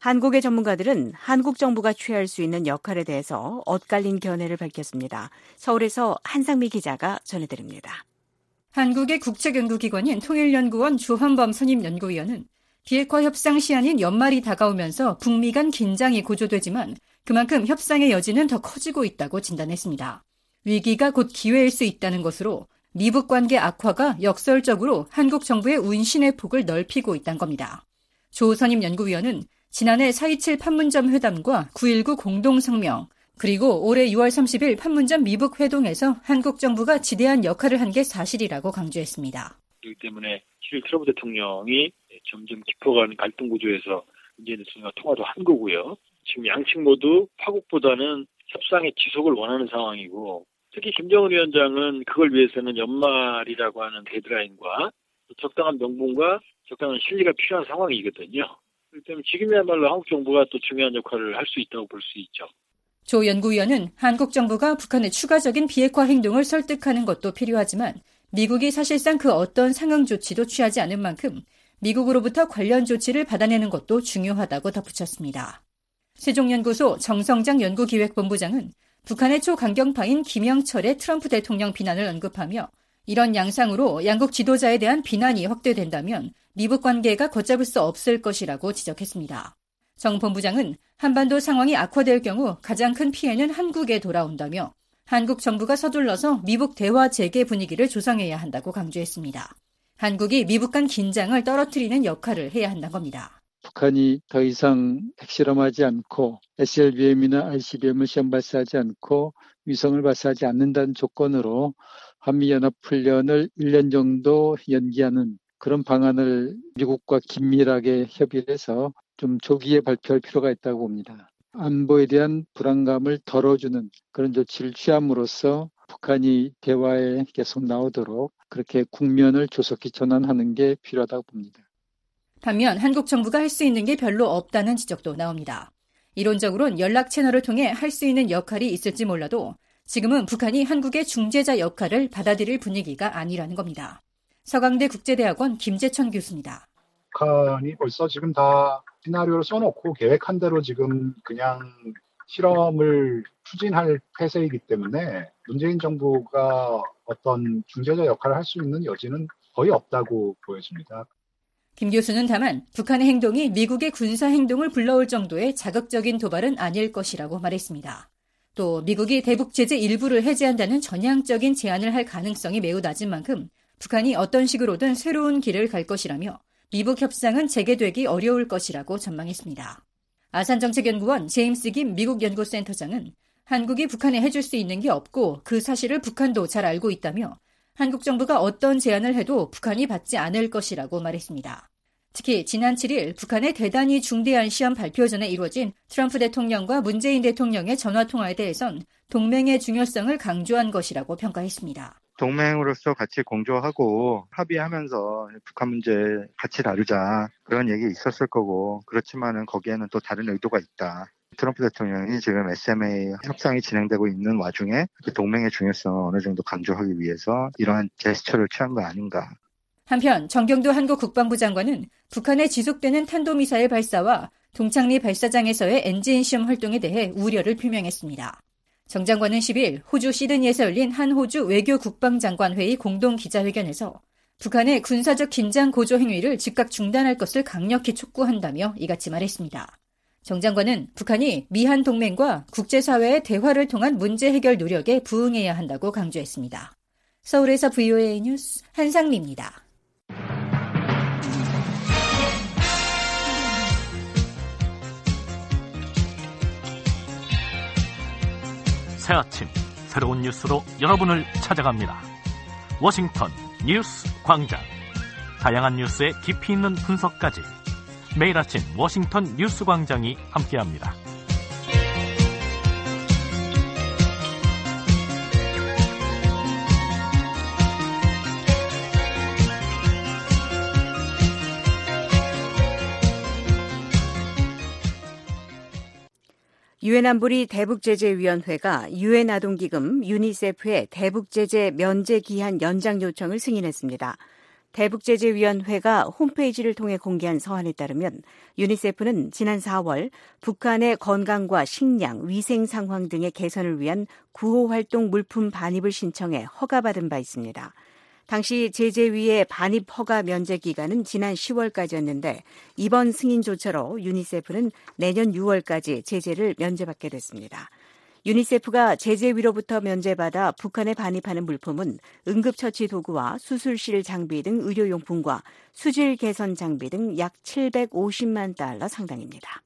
한국의 전문가들은 한국 정부가 취할 수 있는 역할에 대해서 엇갈린 견해를 밝혔습니다. 서울에서 한상미 기자가 전해드립니다. 한국의 국책연구기관인 통일연구원 주헌범 선임연구위원은 비핵화 협상 시한인 연말이 다가오면서 북미 간 긴장이 고조되지만 그만큼 협상의 여지는 더 커지고 있다고 진단했습니다. 위기가 곧 기회일 수 있다는 것으로 미북 관계 악화가 역설적으로 한국 정부의 운신의 폭을 넓히고 있다는 겁니다. 조 선임연구위원은 지난해 4.27 판문점 회담과 9.19 공동성명, 그리고 올해 6월 30일 판문점 미북 회동에서 한국 정부가 지대한 역할을 한 게 사실이라고 강조했습니다. 그렇기 때문에 실제 트럼프 대통령이 점점 깊어가는 갈등 구조에서 문재인 대통령과 통화도 한 거고요. 지금 양측 모두 파국보다는 협상의 지속을 원하는 상황이고, 특히 김정은 위원장은 그걸 위해서는 연말이라고 하는 데드라인과 적당한 명분과 적당한 실리가 필요한 상황이거든요. 그렇기 때문에 지금이야말로 한국 정부가 또 중요한 역할을 할 수 있다고 볼 수 있죠. 조 연구위원은 한국 정부가 북한의 추가적인 비핵화 행동을 설득하는 것도 필요하지만 미국이 사실상 그 어떤 상응 조치도 취하지 않은 만큼 미국으로부터 관련 조치를 받아내는 것도 중요하다고 덧붙였습니다. 세종연구소 정성장 연구기획본부장은 북한의 초강경파인 김영철의 트럼프 대통령 비난을 언급하며 이런 양상으로 양국 지도자에 대한 비난이 확대된다면 미북 관계가 걷잡을 수 없을 것이라고 지적했습니다. 정 본부장은 한반도 상황이 악화될 경우 가장 큰 피해는 한국에 돌아온다며 한국 정부가 서둘러서 미북 대화 재개 분위기를 조성해야 한다고 강조했습니다. 한국이 미북 간 긴장을 떨어뜨리는 역할을 해야 한다는 겁니다. 북한이 더 이상 핵실험하지 않고 SLBM이나 ICBM을 시험 발사하지 않고 위성을 발사하지 않는다는 조건으로 한미연합훈련을 1년 정도 연기하는 그런 방안을 미국과 긴밀하게 협의를 해서 좀 조기에 발표할 필요가 있다고 봅니다. 안보에 대한 불안감을 덜어주는 그런 조치를 취함으로써 북한이 대화에 계속 나오도록 그렇게 국면을 조속히 전환하는 게 필요하다고 봅니다. 반면 한국 정부가 할 수 있는 게 별로 없다는 지적도 나옵니다. 이론적으로는 연락 채널을 통해 할 수 있는 역할이 있을지 몰라도 지금은 북한이 한국의 중재자 역할을 받아들일 분위기가 아니라는 겁니다. 서강대 국제대학원 김재천 교수입니다. 북한이 벌써 지금 다 시나리오를 써놓고 계획한 대로 지금 그냥 실험을 추진할 폐세이기 때문에 문재인 정부가 어떤 중재자 역할을 할 수 있는 여지는 거의 없다고 보여집니다. 김 교수는 다만 북한의 행동이 미국의 군사 행동을 불러올 정도의 자극적인 도발은 아닐 것이라고 말했습니다. 또 미국이 대북 제재 일부를 해제한다는 전향적인 제안을 할 가능성이 매우 낮은 만큼 북한이 어떤 식으로든 새로운 길을 갈 것이라며 미북 협상은 재개되기 어려울 것이라고 전망했습니다. 아산정책연구원 제임스 김 미국 연구센터장은 한국이 북한에 해줄 수 있는 게 없고 그 사실을 북한도 잘 알고 있다며 한국 정부가 어떤 제안을 해도 북한이 받지 않을 것이라고 말했습니다. 특히 지난 7일 북한의 대단히 중대한 시험 발표 전에 이루어진 트럼프 대통령과 문재인 대통령의 전화통화에 대해선 동맹의 중요성을 강조한 것이라고 평가했습니다. 동맹으로서 같이 공조하고 합의하면서 북한 문제 같이 다루자 그런 얘기 있었을 거고 그렇지만은 거기에는 또 다른 의도가 있다. 트럼프 대통령이 지금 SMA 협상이 진행되고 있는 와중에 동맹의 중요성을 어느 정도 강조하기 위해서 이러한 제스처를 취한 거 아닌가. 한편 정경도 한국 국방부 장관은 북한의 지속되는 탄도미사일 발사와 동창리 발사장에서의 엔진 시험 활동에 대해 우려를 표명했습니다. 정 장관은 10일 호주 시드니에서 열린 한 호주 외교 국방장관 회의 공동 기자회견에서 북한의 군사적 긴장 고조 행위를 즉각 중단할 것을 강력히 촉구한다며 이같이 말했습니다. 정 장관은 북한이 미한 동맹과 국제사회의 대화를 통한 문제 해결 노력에 부응해야 한다고 강조했습니다. 서울에서 VOA 뉴스 한상미입니다. 새 아침 새로운 뉴스로 여러분을 찾아갑니다. 워싱턴 뉴스 광장. 다양한 뉴스의 깊이 있는 분석까지 매일 아침 워싱턴 뉴스 광장이 함께합니다. 유엔 안보리 대북제재위원회가 유엔 아동기금 유니세프의 대북제재 면제 기한 연장 요청을 승인했습니다. 대북제재위원회가 홈페이지를 통해 공개한 서한에 따르면 유니세프는 지난 4월 북한의 건강과 식량, 위생 상황 등의 개선을 위한 구호활동 물품 반입을 신청해 허가받은 바 있습니다. 당시 제재위의 반입 허가 면제 기간은 지난 10월까지였는데 이번 승인 조처로 유니세프는 내년 6월까지 제재를 면제받게 됐습니다. 유니세프가 제재위로부터 면제받아 북한에 반입하는 물품은 응급처치 도구와 수술실 장비 등 의료용품과 수질 개선 장비 등 약 750만 달러 상당입니다.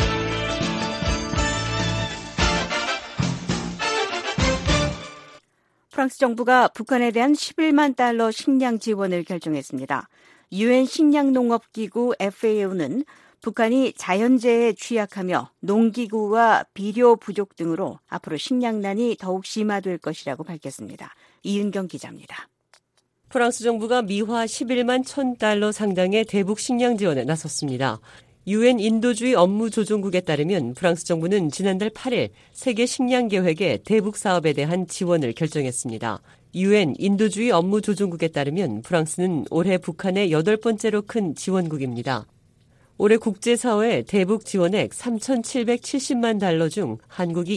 프랑스 정부가 북한에 대한 11만 달러 식량 지원을 결정했습니다. 유엔 식량농업기구 FAO는 북한이 자연재해에 취약하며 농기구와 비료 부족 등으로 앞으로 식량난이 더욱 심화될 것이라고 밝혔습니다. 이은경 기자입니다. 프랑스 정부가 미화 11만 1,000달러 상당의 대북 식량 지원에 나섰습니다. 유엔 인도주의 업무조정국에 따르면 프랑스 정부는 지난달 8일 세계 식량 계획의 대북 사업에 대한 지원을 결정했습니다. 유엔 인도주의 업무조정국에 따르면 프랑스는 올해 북한의 8번째로 큰 지원국입니다. 올해 국제사회 대북 지원액 3,770만 달러 중 한국이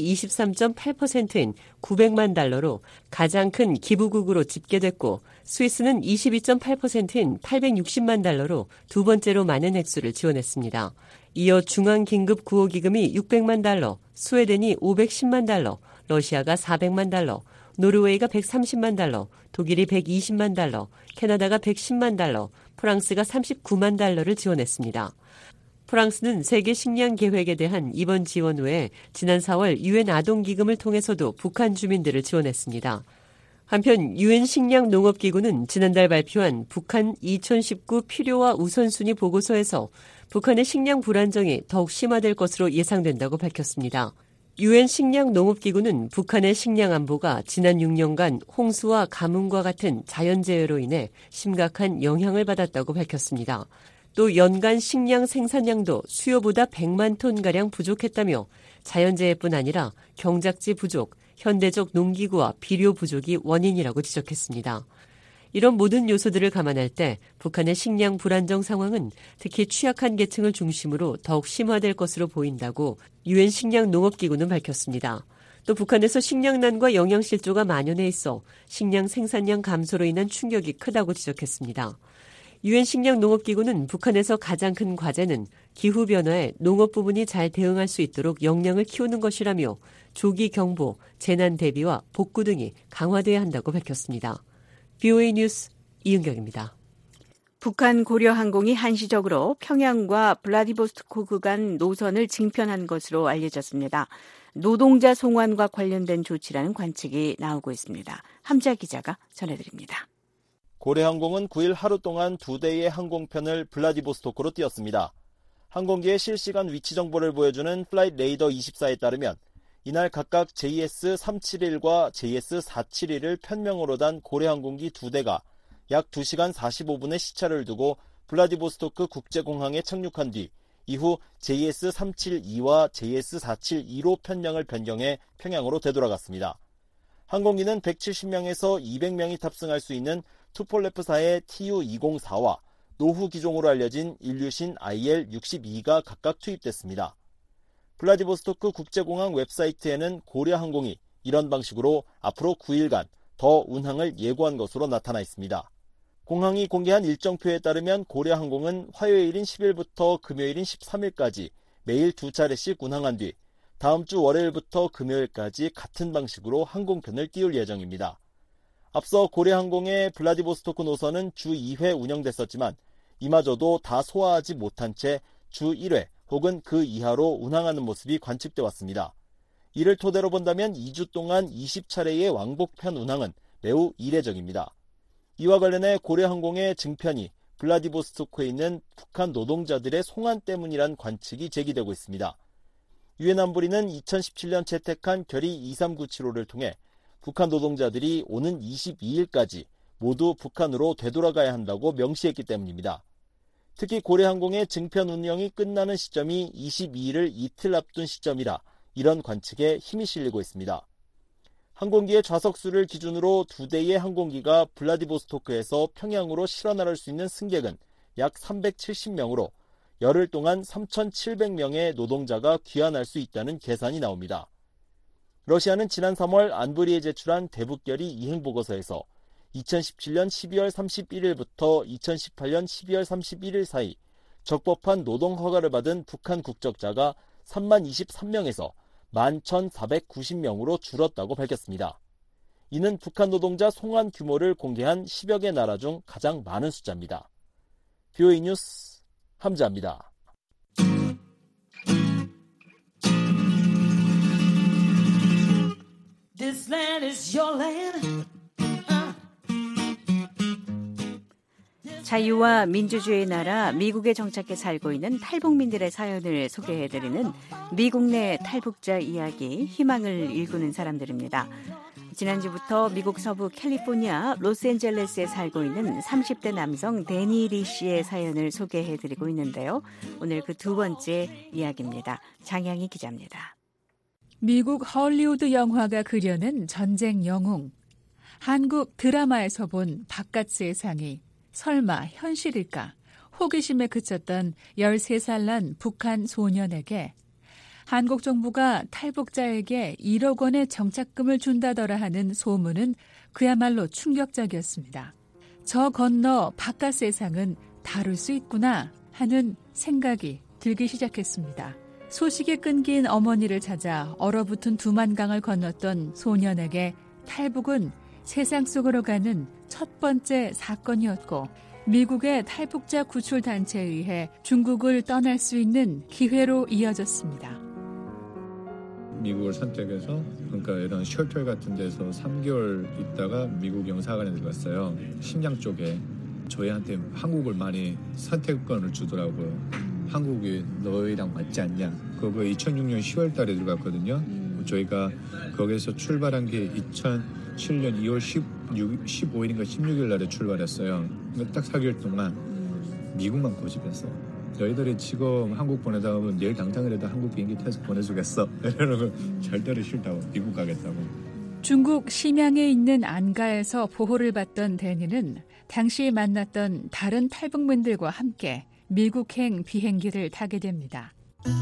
23.8%인 900만 달러로 가장 큰 기부국으로 집계됐고 스위스는 22.8%인 860만 달러로 두 번째로 많은 액수를 지원했습니다. 이어 중앙긴급구호기금이 600만 달러, 스웨덴이 510만 달러, 러시아가 400만 달러, 노르웨이가 130만 달러, 독일이 120만 달러, 캐나다가 110만 달러, 프랑스가 39만 달러를 지원했습니다. 프랑스는 세계 식량 계획에 대한 이번 지원 외에 지난 4월 유엔 아동기금을 통해서도 북한 주민들을 지원했습니다. 한편 유엔 식량농업기구는 지난달 발표한 북한 2019 필요와 우선순위 보고서에서 북한의 식량 불안정이 더욱 심화될 것으로 예상된다고 밝혔습니다. 유엔 식량농업기구는 북한의 식량 안보가 지난 6년간 홍수와 가뭄과 같은 자연재해로 인해 심각한 영향을 받았다고 밝혔습니다. 또 연간 식량 생산량도 수요보다 100만 톤가량 부족했다며 자연재해뿐 아니라 경작지 부족, 현대적 농기구와 비료 부족이 원인이라고 지적했습니다. 이런 모든 요소들을 감안할 때 북한의 식량 불안정 상황은 특히 취약한 계층을 중심으로 더욱 심화될 것으로 보인다고 유엔 식량농업기구는 밝혔습니다. 또 북한에서 식량난과 영양실조가 만연해 있어 식량 생산량 감소로 인한 충격이 크다고 지적했습니다. 유엔 식량농업기구는 북한에서 가장 큰 과제는 기후변화에 농업 부문이 잘 대응할 수 있도록 역량을 키우는 것이라며 조기 경보, 재난 대비와 복구 등이 강화돼야 한다고 밝혔습니다. VOA 뉴스 이은경입니다. 북한 고려항공이 한시적으로 평양과 블라디보스토크 간 노선을 증편한 것으로 알려졌습니다. 노동자 송환과 관련된 조치라는 관측이 나오고 있습니다. 함자 기자가 전해드립니다. 고려항공은 9일 하루 동안 2대의 항공편을 블라디보스토크로 띄웠습니다. 항공기의 실시간 위치 정보를 보여주는 플라이트 레이더 24에 따르면 이날 각각 JS371과 JS471을 편명으로 단 고려항공기 2대가 약 2시간 45분의 시차를 두고 블라디보스토크 국제공항에 착륙한 뒤 이후 JS372와 JS472로 편명을 변경해 평양으로 되돌아갔습니다. 항공기는 170명에서 200명이 탑승할 수 있는 투폴레프사의 TU-204와 노후 기종으로 알려진 일류신 IL-62가 각각 투입됐습니다. 블라디보스토크 국제공항 웹사이트에는 고려항공이 이런 방식으로 앞으로 9일간 더 운항을 예고한 것으로 나타나 있습니다. 공항이 공개한 일정표에 따르면 고려항공은 화요일인 10일부터 금요일인 13일까지 매일 2차례씩 운항한 뒤 다음 주 월요일부터 금요일까지 같은 방식으로 항공편을 띄울 예정입니다. 앞서 고려항공의 블라디보스토크 노선은 주 2회 운영됐었지만 이마저도 다 소화하지 못한 채 주 1회 혹은 그 이하로 운항하는 모습이 관측돼 왔습니다. 이를 토대로 본다면 2주 동안 20차례의 왕복편 운항은 매우 이례적입니다. 이와 관련해 고려항공의 증편이 블라디보스토크에 있는 북한 노동자들의 송환 때문이란 관측이 제기되고 있습니다. 유엔 안보리는 2017년 채택한 결의 2397호를 통해 북한 노동자들이 오는 22일까지 모두 북한으로 되돌아가야 한다고 명시했기 때문입니다. 특히 고려항공의 증편 운영이 끝나는 시점이 22일을 이틀 앞둔 시점이라 이런 관측에 힘이 실리고 있습니다. 항공기의 좌석수를 기준으로 2대의 항공기가 블라디보스토크에서 평양으로 실어 나를 수 있는 승객은 약 370명으로 열흘 동안 3,700명의 노동자가 귀환할 수 있다는 계산이 나옵니다. 러시아는 지난 3월 안보리에 제출한 대북결의 이행보고서에서 2017년 12월 31일부터 2018년 12월 31일 사이 적법한 노동 허가를 받은 북한 국적자가 3만 23명에서 11,490명으로 줄었다고 밝혔습니다. 이는 북한 노동자 송환 규모를 공개한 10여 개 나라 중 가장 많은 숫자입니다. VOA 뉴스 함자입니다. This land is your land. 자유와 민주주의의 나라 미국에 정착해 살고 있는 탈북민들의 사연을 소개해드리는 미국 내 탈북자 이야기, 희망을 일구는 사람들입니다. 지난주부터 미국 서부 캘리포니아 로스앤젤레스에 살고 있는 30대 남성 데니 리 씨의 사연을 소개해드리고 있는데요. 오늘 그 두 번째 이야기입니다. 장향희 기자입니다. 미국 헐리우드 영화가 그려낸 전쟁 영웅. 한국 드라마에서 본 바깥 세상이 설마 현실일까? 호기심에 그쳤던 13살 난 북한 소년에게 한국 정부가 탈북자에게 1억 원의 정착금을 준다더라 하는 소문은 그야말로 충격적이었습니다. 저 건너 바깥 세상은 다를 수 있구나 하는 생각이 들기 시작했습니다. 소식이 끊긴 어머니를 찾아 얼어붙은 두만강을 건넜던 소년에게 탈북은 세상 속으로 가는 첫 번째 사건이었고 미국의 탈북자 구출 단체에 의해 중국을 떠날 수 있는 기회로 이어졌습니다. 미국을 선택해서 그러니까 이런 쉘터 같은 데서 3개월 있다가 미국 영사관에 들어갔어요. 식량 쪽에 저희한테 한국을 많이 선택권을 주더라고요. 한국이 너희랑 맞지 않냐. 그거 2006년 10월 달에 들어갔거든요. 저희가 거기서 출발한 게 2007년 2월 15일인가 16일 날에 출발했어요. 그러니까 딱 4개월 동안 미국만 고집했어요. 너희들이 지금 한국 보내다 보면 내일 당장이라도 한국 비행기 타서 보내주겠어. 이러고 절대로 싫다고 미국 가겠다고. 중국 심양에 있는 안가에서 보호를 받던 데니는 당시 만났던 다른 탈북민들과 함께 미국행 비행기를 타게 됩니다.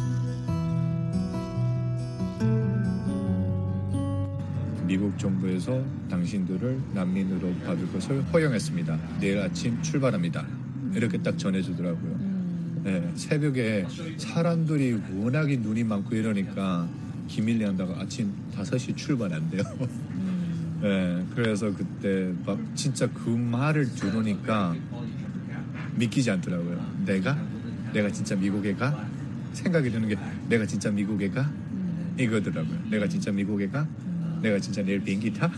미국 정부에서 당신들을 난민으로 받을 것을 허용했습니다. 내일 아침 출발합니다. 이렇게 딱 전해주더라고요. 네, 새벽에 사람들이 워낙에 눈이 많고 이러니까 기밀리 한다고 아침 5시 출발한대요. 네, 그래서 그때 막 진짜 그 말을 들으니까 믿기지 않더라고요. 내가 진짜 미국에 가? 생각이 드는 게 내가 진짜 미국에 가? 이거더라고요. 내가 진짜 미국에 가? 내가 진짜 내일 비행기 타?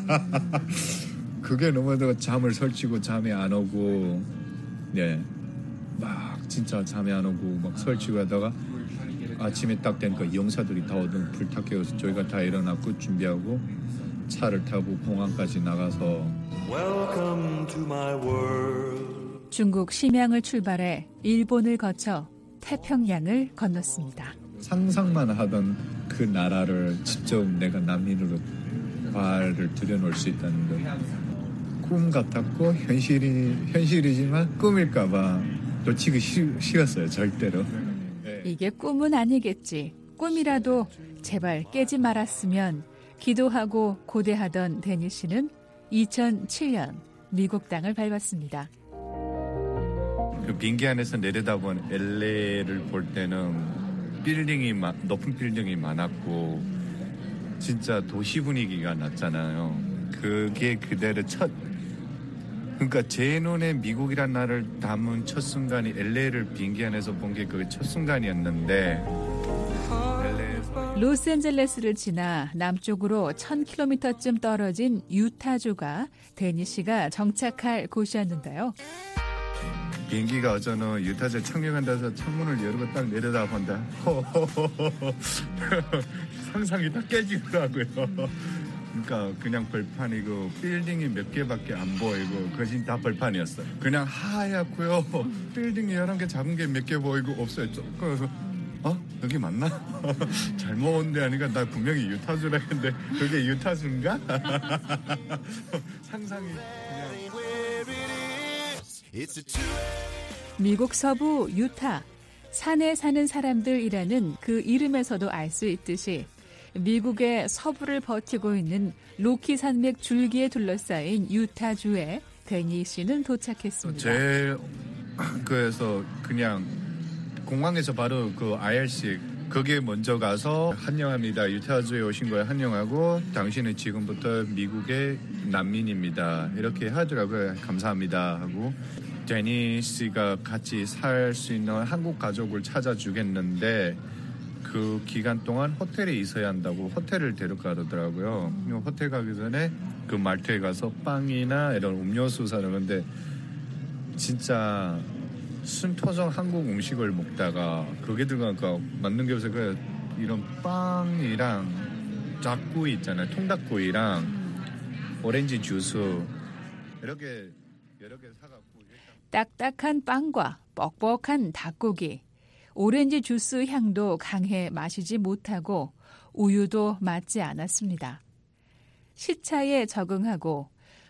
그게 너무 잠을 설치고 잠이 안 오고, 네, 막 진짜 잠이 안 오고 막 설치고 하다가 아침에 딱 되니까 영사들이 다 오던 불타 깨워서 저희가 다 일어났고 준비하고 차를 타고 공항까지 나가서 Welcome to my world. 중국 심양을 출발해 일본을 거쳐 태평양을 건넜습니다. 상상만 하던 그 나라를 직접 내가 난민으로 발을 들여놓을 수 있다는 건 꿈 같았고 현실이지만 꿈일까봐 놓치기 싫었어요. 절대로. 이게 꿈은 아니겠지. 꿈이라도 제발 깨지 말았으면 기도하고 고대하던 데니 씨는 2007년 미국 땅을 밟았습니다. 그 비행기 안에서 내려다본 LA를 볼 때는 높은 빌딩이 많았고 진짜 도시 분위기가 났잖아요. 그게 그대로 그러니까 제 눈에 미국이란 나라를 담은 첫 순간이 LA를 비행기 안에서 본 게 그 첫 순간이었는데 로스앤젤레스를 지나 남쪽으로 1000km쯤 떨어진 유타주가 데니 씨가 정착할 곳이었는데요. 비행기가 어쩌면 유타주 착륙한다서 창문을 열고 딱 내려다본다. 상상이 딱 깨지더라고요. 그러니까 그냥 벌판이고 빌딩이 몇 개밖에 안 보이고 그것이 다 벌판이었어요. 그냥 하얗고요. 빌딩이 11개 작은 게 몇 개 보이고 없어요. 그래서 여기 맞나? 잘못 온 데 아니까 나 분명히 유타주라 했는데 그게 유타주인가? 상상이 그냥. 미국 서부 유타, 산에 사는 사람들이라는 그 이름에서도 알 수 있듯이 미국의 서부를 버티고 있는 로키 산맥 줄기에 둘러싸인 유타주에 데니 씨는 도착했습니다. 그래서 그냥 공항에서 바로 그 IRC 거기에 먼저 가서 환영합니다. 유타주에 오신 거에 환영하고 당신은 지금부터 미국의 난민입니다. 이렇게 하더라고요. 감사합니다 하고 데니 씨가 같이 살 수 있는 한국 가족을 찾아주겠는데 그 기간 동안 호텔에 있어야 한다고 호텔을 데려가더라고요. 호텔 가기 전에 그 말투에 가서 빵이나 이런 음료수 사는데 진짜 순토종 한국 음식을 먹다가 거기에 들어가니까 맞는 게 없어요. 그 이런 빵이랑 닭구이 있잖아요. 통닭구이랑 오렌지 주스 이렇게 여러 개 사갖고 딱딱한 빵과 뻑뻑한 닭고기, 오렌지 주스 향도 강해 마시지 못하고 우유도 맞지 않았습니다. 시차에 적응하고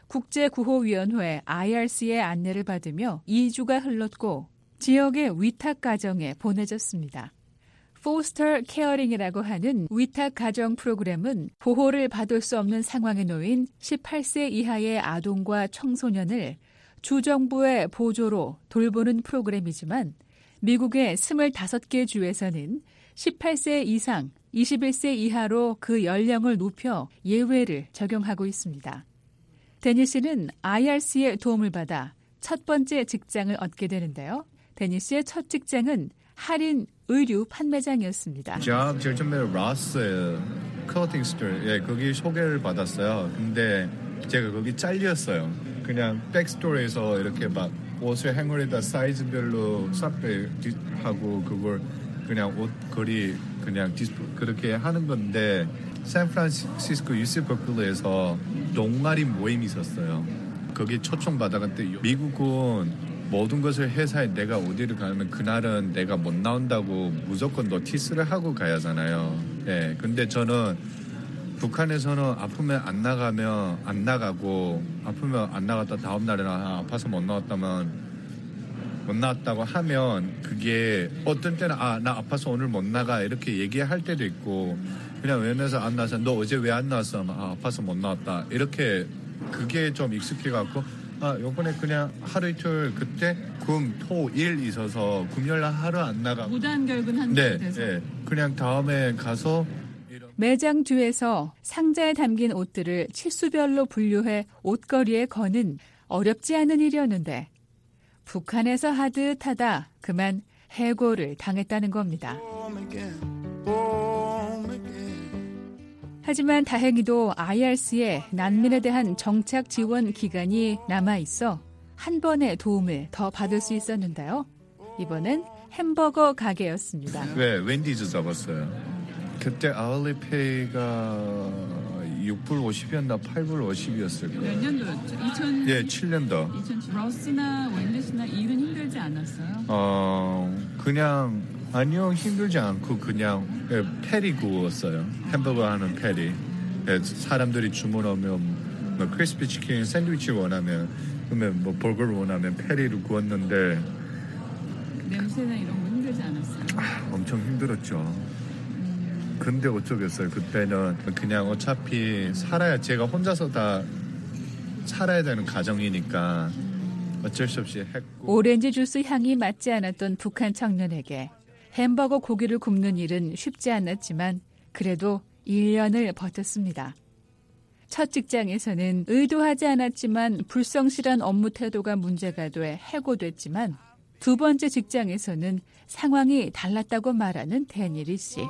국제구호위원회 IRC의 안내를 받으며 2주가 흘렀고 지역의 위탁 가정에 보내졌습니다. 포스터 케어링이라고 하는 위탁 가정 프로그램은 보호를 받을 수 없는 상황에 놓인 18세 이하의 아동과 청소년을 주정부의 보조로 돌보는 프로그램이지만 미국의 25개 주에서는 18세 이상, 21세 이하로 그 연령을 높여 예외를 적용하고 있습니다. 데니 씨는 IRC의 도움을 받아 첫 번째 직장을 얻게 되는데요. 데니 씨의 첫 직장은 할인 의류 판매장이었습니다. 제일 처음에 라스 클로팅 스토어 거기 소개를 받았어요. 근데 제가 거기 잘렸어요. 그냥 백스토어에서 이렇게 막 옷을 행어에다 사이즈별로 싹하고 그걸 그냥 옷 거리 그냥 그렇게 하는 건데 샌프란시스코 유스 버클리에서 동아리 모임이 있었어요. 거기 초청 받아갔는데 미국은 모든 것을 회사에 내가 어디를 가면 그날은 내가 못 나온다고 무조건 노티스를 하고 가야 하잖아요. 네, 근데 저는 북한에서는 아프면 안 나가면 안 나가고 아프면 안 나갔다 다음 날에 아파서 못 나왔다고 하면 그게 어떤 때는 나 아파서 오늘 못 나가 이렇게 얘기할 때도 있고 그냥 외면에서 안 나와서 너 어제 왜 안 나왔어? 아파서 못 나왔다 이렇게 그게 좀 익숙해갖고 요번에 그냥 하루 이틀 그때 금, 토, 일 있어서 금요일날 하루 안 나가고 무단결근 한 게 돼서 네, 그냥 다음에 가서 매장 뒤에서 상자에 담긴 옷들을 치수별로 분류해 옷걸이에 거는 어렵지 않은 일이었는데 북한에서 하듯 하다 그만 해고를 당했다는 겁니다. 하지만 다행히도 IRC의 난민에 대한 정착 지원 기간이 남아있어 한 번의 도움을 더 받을 수 있었는데요. 이번엔 햄버거 가게였습니다. 네, 웬디즈 잡았어요. 그때 아울리 페이가 6불 50이었나 8불 50이었을 거예요. 몇 년도였죠? 7년도. 러스나 웬디스나 일은 힘들지 않았어요? 그냥 아니요 힘들지 않고 그냥 패리 구웠어요. 햄버거 하는 패리. 사람들이 주문하면 뭐 크리스피 치킨 샌드위치 원하면 그러면 뭐 버거를 원하면 패리를 구웠는데 냄새나 이런 거 힘들지 않았어요? 엄청 힘들었죠. 근데 어쩌겠어요. 그때는 그냥 어차피 제가 혼자서 다 살아야 되는 가정이니까 어쩔 수 없이 했고. 오렌지 주스 향이 맞지 않았던 북한 청년에게 햄버거 고기를 굽는 일은 쉽지 않았지만 그래도 1년을 버텼습니다. 첫 직장에서는 의도하지 않았지만 불성실한 업무 태도가 문제가 돼 해고됐지만 두 번째 직장에서는 상황이 달랐다고 말하는 데니리 씨.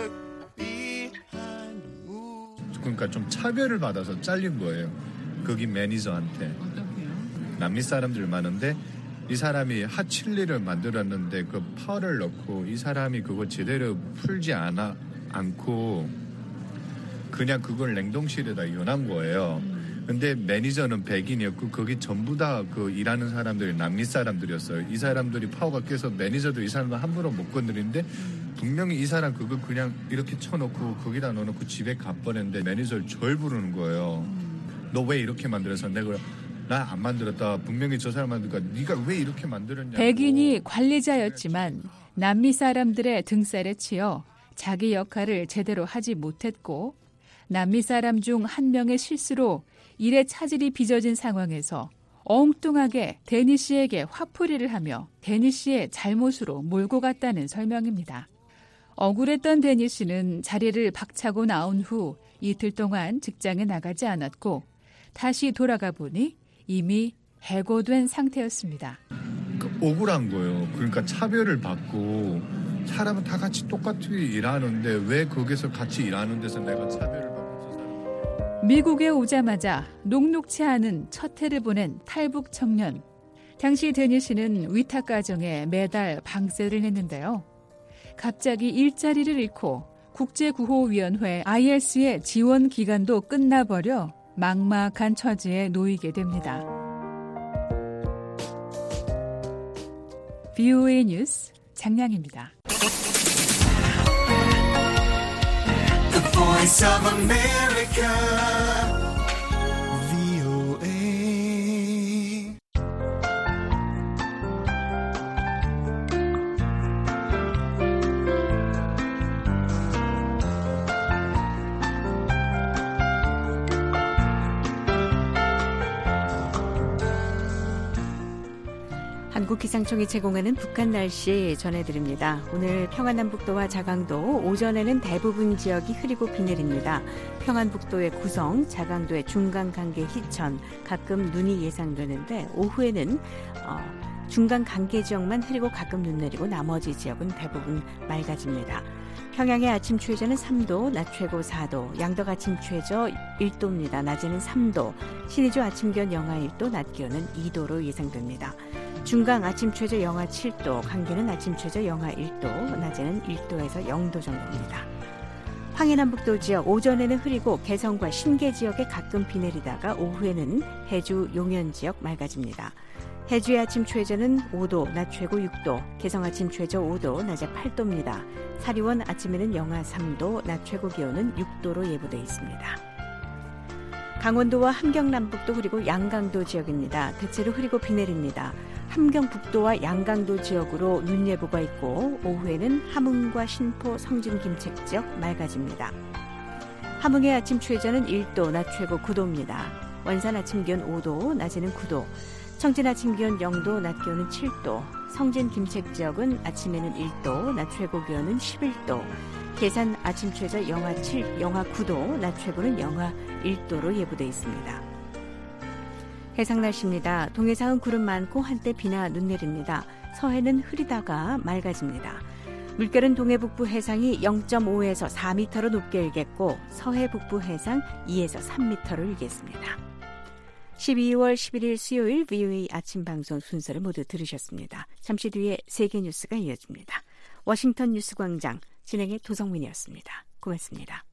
그러니까 좀 차별을 받아서 잘린 거예요. 거기 매니저한테. 어떻게요? 남미 사람들 많은데 이 사람이 핫칠리를 만들었는데 그 파를 넣고 이 사람이 그거 제대로 풀지 않고 그냥 그걸 냉동실에다 넣어놓은 거예요. 근데 매니저는 백인이었고 거기 전부 다 그 일하는 사람들이 남미 사람들이었어요. 이 사람들이 파워가 깨서 매니저도 이 사람을 함부로 못 건드리는데 분명히 이 사람 그거 그냥 이렇게 쳐놓고 거기다 넣어놓고 집에 가버렸는데 매니저를 절 부르는 거예요. 너 왜 이렇게 만들어서? 내가 나 안 만들었다. 분명히 저 사람 만들니까 네가 왜 이렇게 만들었냐고. 백인이 관리자였지만 남미 사람들의 등살에 치여 자기 역할을 제대로 하지 못했고 남미 사람 중 한 명의 실수로 일의 차질이 빚어진 상황에서 엉뚱하게 데니 씨에게 화풀이를 하며 데니 씨의 잘못으로 몰고 갔다는 설명입니다. 억울했던 데니 씨는 자리를 박차고 나온 후 이틀 동안 직장에 나가지 않았고 다시 돌아가 보니 이미 해고된 상태였습니다. 억울한 거예요. 그러니까 차별을 받고 사람은 다 같이 똑같이 일하는데 왜 거기서 같이 일하는 데서 내가 차별을 받고 미국에 오자마자 녹록치 않은 첫 해를 보낸 탈북 청년. 당시 데니 씨는 위탁 가정에 매달 방세를 냈는데요. 갑자기 일자리를 잃고 국제구호위원회 ILC의 지원 기간도 끝나버려 막막한 처지에 놓이게 됩니다. VOA 뉴스 장량입니다. The Voice of America, VOA. 한국기상청이 제공하는 북한 날씨 전해드립니다. 오늘 평안남북도와 자강도 오전에는 대부분 지역이 흐리고 비 내립니다. 평안북도의 구성, 자강도의 중간 간계 희천 가끔 눈이 예상되는데 오후에는 중간 간계 지역만 흐리고 가끔 눈 내리고 나머지 지역은 대부분 맑아집니다. 평양의 아침 최저는 3도, 낮 최고 4도, 양덕 아침 최저 1도입니다. 낮에는 3도, 신의주 아침 기온 영하 1도, 낮 기온은 2도로 예상됩니다. 중강 아침 최저 영하 7도, 강계는 아침 최저 영하 1도, 낮에는 1도에서 0도 정도입니다. 황해남북도 지역 오전에는 흐리고 개성과 신계 지역에 가끔 비 내리다가 오후에는 해주 용현 지역 맑아집니다. 해주의 아침 최저는 5도, 낮 최고 6도, 개성 아침 최저 5도, 낮에 8도입니다. 사리원 아침에는 영하 3도, 낮 최고 기온은 6도로 예보돼 있습니다. 강원도와 함경남북도 흐리고 양강도 지역입니다. 대체로 흐리고 비 내립니다. 함경북도와 양강도 지역으로 눈 예보가 있고 오후에는 함흥과 신포, 성진, 김책 지역 맑아집니다. 함흥의 아침 최저는 1도, 낮 최고 9도입니다. 원산 아침 기온 5도, 낮에는 9도, 청진 아침 기온 0도, 낮 기온은 7도, 성진, 김책 지역은 아침에는 1도, 낮 최고 기온은 11도, 계산 아침 최저 영하 7, 영하 9도, 낮 최고는 영하 1도로 예보돼 있습니다. 해상 날씨입니다. 동해상은 구름 많고 한때 비나 눈 내립니다. 서해는 흐리다가 맑아집니다. 물결은 동해 북부 해상이 0.5에서 4m로 높게 일겠고 서해 북부 해상 2에서 3m로 일겠습니다. 12월 11일 수요일 VOA 아침 방송 순서를 모두 들으셨습니다. 잠시 뒤에 세계 뉴스가 이어집니다. 워싱턴 뉴스광장 진행의 도성민이었습니다. 고맙습니다.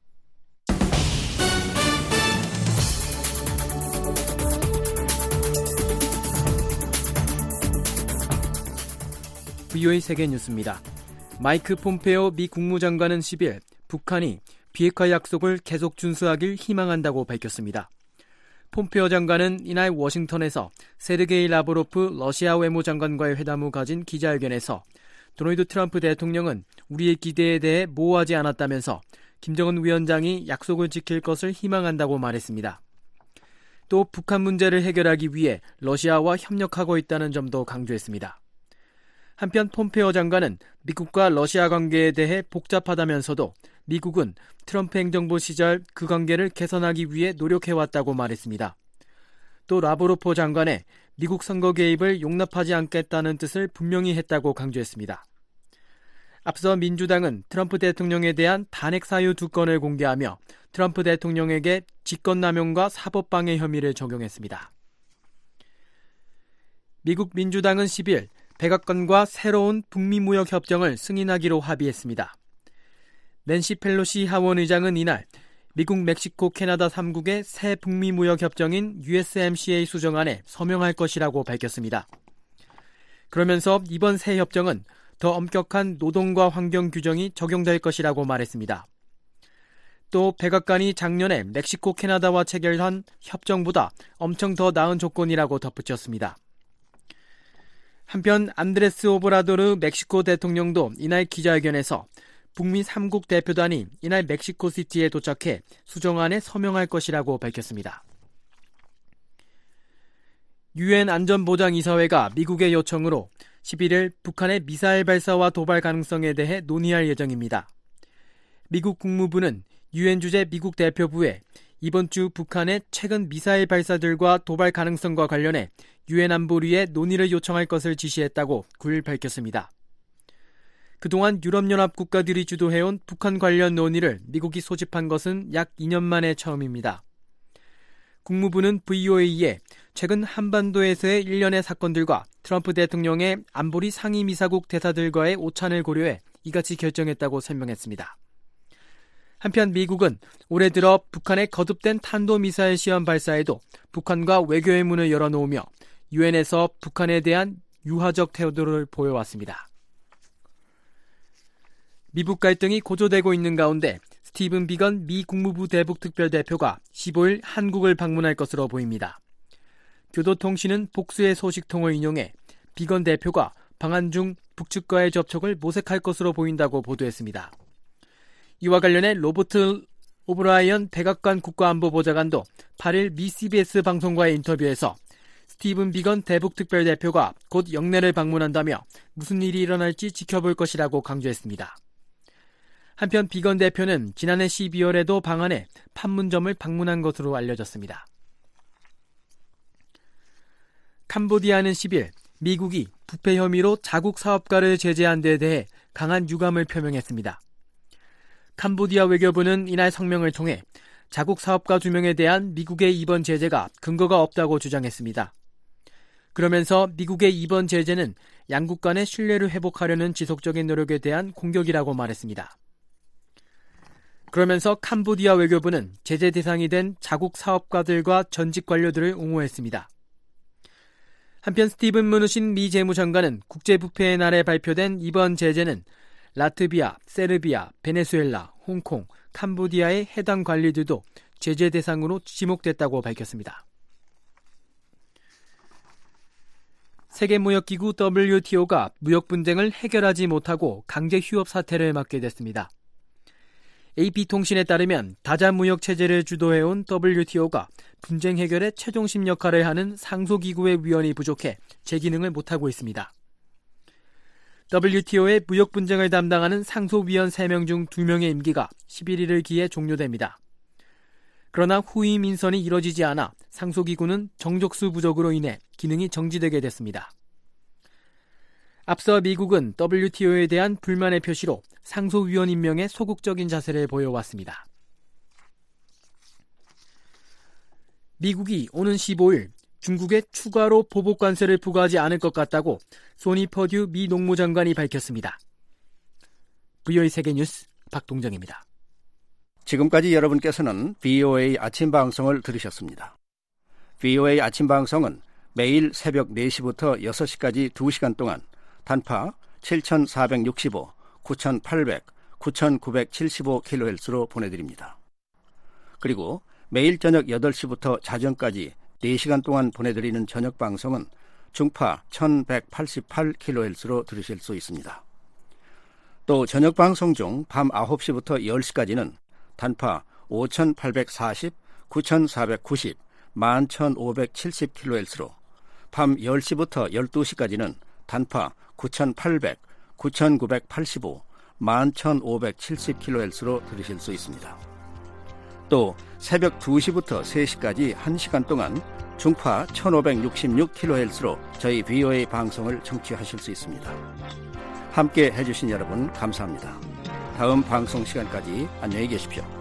VOA 세계 뉴스입니다. 마이크 폼페오 미 국무장관은 10일 북한이 비핵화 약속을 계속 준수하길 희망한다고 밝혔습니다. 폼페오 장관은 이날 워싱턴에서 세르게이 라브로프 러시아 외무장관과의 회담 후 가진 기자회견에서 도널드 트럼프 대통령은 우리의 기대에 대해 모호하지 않았다면서 김정은 위원장이 약속을 지킬 것을 희망한다고 말했습니다. 또 북한 문제를 해결하기 위해 러시아와 협력하고 있다는 점도 강조했습니다. 한편 폼페오 장관은 미국과 러시아 관계에 대해 복잡하다면서도 미국은 트럼프 행정부 시절 그 관계를 개선하기 위해 노력해왔다고 말했습니다. 또 라브로프 장관의 미국 선거 개입을 용납하지 않겠다는 뜻을 분명히 했다고 강조했습니다. 앞서 민주당은 트럼프 대통령에 대한 탄핵 사유 2건을 공개하며 트럼프 대통령에게 직권남용과 사법방해 혐의를 적용했습니다. 미국 민주당은 10일 백악관과 새로운 북미무역협정을 승인하기로 합의했습니다. 낸시 펠로시 하원의장은 이날 미국, 멕시코, 캐나다 3국의 새 북미무역협정인 USMCA 수정안에 서명할 것이라고 밝혔습니다. 그러면서 이번 새 협정은 더 엄격한 노동과 환경 규정이 적용될 것이라고 말했습니다. 또 백악관이 작년에 멕시코, 캐나다와 체결한 협정보다 엄청 더 나은 조건이라고 덧붙였습니다. 한편 안드레스 오브라도르 멕시코 대통령도 이날 기자회견에서 북미 3국 대표단이 이날 멕시코시티에 도착해 수정안에 서명할 것이라고 밝혔습니다. 유엔 안전보장이사회가 미국의 요청으로 11일 북한의 미사일 발사와 도발 가능성에 대해 논의할 예정입니다. 미국 국무부는 유엔 주재 미국 대표부에 이번 주 북한의 최근 미사일 발사들과 도발 가능성과 관련해 유엔 안보리에 논의를 요청할 것을 지시했다고 9일 밝혔습니다. 그동안 유럽연합 국가들이 주도해온 북한 관련 논의를 미국이 소집한 것은 약 2년 만에 처음입니다. 국무부는 VOA에 최근 한반도에서의 일련의 사건들과 트럼프 대통령의 안보리 상임이사국 대사들과의 오찬을 고려해 이같이 결정했다고 설명했습니다. 한편 미국은 올해 들어 북한의 거듭된 탄도미사일 시험 발사에도 북한과 외교의 문을 열어놓으며 유엔에서 북한에 대한 유화적 태도를 보여왔습니다. 미북 갈등이 고조되고 있는 가운데 스티븐 비건 미 국무부 대북 특별대표가 15일 한국을 방문할 것으로 보입니다. 교도통신은 복수의 소식통을 인용해 비건 대표가 방한 중 북측과의 접촉을 모색할 것으로 보인다고 보도했습니다. 이와 관련해 로버트 오브라이언 백악관 국가안보보좌관도 8일 미 CBS 방송과의 인터뷰에서 스티븐 비건 대북 특별대표가 곧 영내를 방문한다며 무슨 일이 일어날지 지켜볼 것이라고 강조했습니다. 한편 비건 대표는 지난해 12월에도 방한해 판문점을 방문한 것으로 알려졌습니다. 캄보디아는 10일 미국이 부패 혐의로 자국 사업가를 제재한 데 대해 강한 유감을 표명했습니다. 캄보디아 외교부는 이날 성명을 통해 자국 사업가 2명에 대한 미국의 이번 제재가 근거가 없다고 주장했습니다. 그러면서 미국의 이번 제재는 양국 간의 신뢰를 회복하려는 지속적인 노력에 대한 공격이라고 말했습니다. 그러면서 캄보디아 외교부는 제재 대상이 된 자국 사업가들과 전직 관료들을 옹호했습니다. 한편 스티븐 무누신 미 재무장관은 국제부패의 날에 발표된 이번 제재는 라트비아, 세르비아, 베네수엘라, 홍콩, 캄보디아의 해당 관리들도 제재 대상으로 지목됐다고 밝혔습니다. 세계무역기구 WTO가 무역 분쟁을 해결하지 못하고 강제 휴업 사태를 맞게 됐습니다. AP통신에 따르면 다자무역 체제를 주도해온 WTO가 분쟁 해결에 최종심 역할을 하는 상소기구의 위원이 부족해 제 기능을 못하고 있습니다. WTO의 무역 분쟁을 담당하는 상소위원 3명 중 2명의 임기가 11일을 기해 종료됩니다. 그러나 후임 인선이 이뤄지지 않아 상소기구는 정족수 부족으로 인해 기능이 정지되게 됐습니다. 앞서 미국은 WTO에 대한 불만의 표시로 상소위원 임명에 소극적인 자세를 보여왔습니다. 미국이 오는 15일 중국에 추가로 보복 관세를 부과하지 않을 것 같다고 소니 퍼듀 미 농무장관이 밝혔습니다. VOA 세계뉴스 박동정입니다. 지금까지 여러분께서는 VOA 아침 방송을 들으셨습니다. VOA 아침 방송은 매일 새벽 4시부터 6시까지 2시간 동안 단파 7465, 9800, 9975kHz로 보내드립니다. 그리고 매일 저녁 8시부터 자정까지 4시간 동안 보내드리는 저녁 방송은 중파 1188kHz로 들으실 수 있습니다. 또 저녁 방송 중 밤 9시부터 10시까지는 단파 5840, 9490, 11570kHz로 밤 10시부터 12시까지는 단파 9800, 9985, 11570kHz로 들으실 수 있습니다. 또 새벽 2시부터 3시까지 1시간 동안 중파 1566kHz로 저희 VOA 방송을 청취하실 수 있습니다. 함께 해주신 여러분 감사합니다. 다음 방송 시간까지 안녕히 계십시오.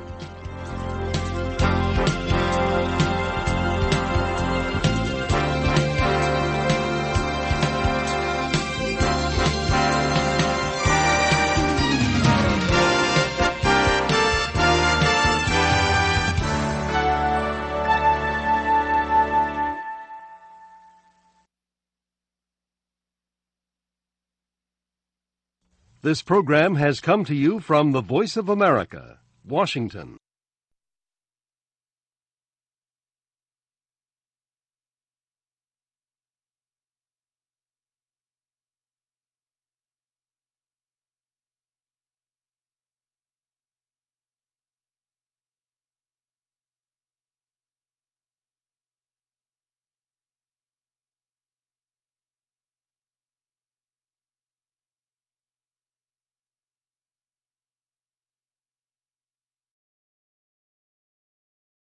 This program has come to you from the Voice of America, Washington.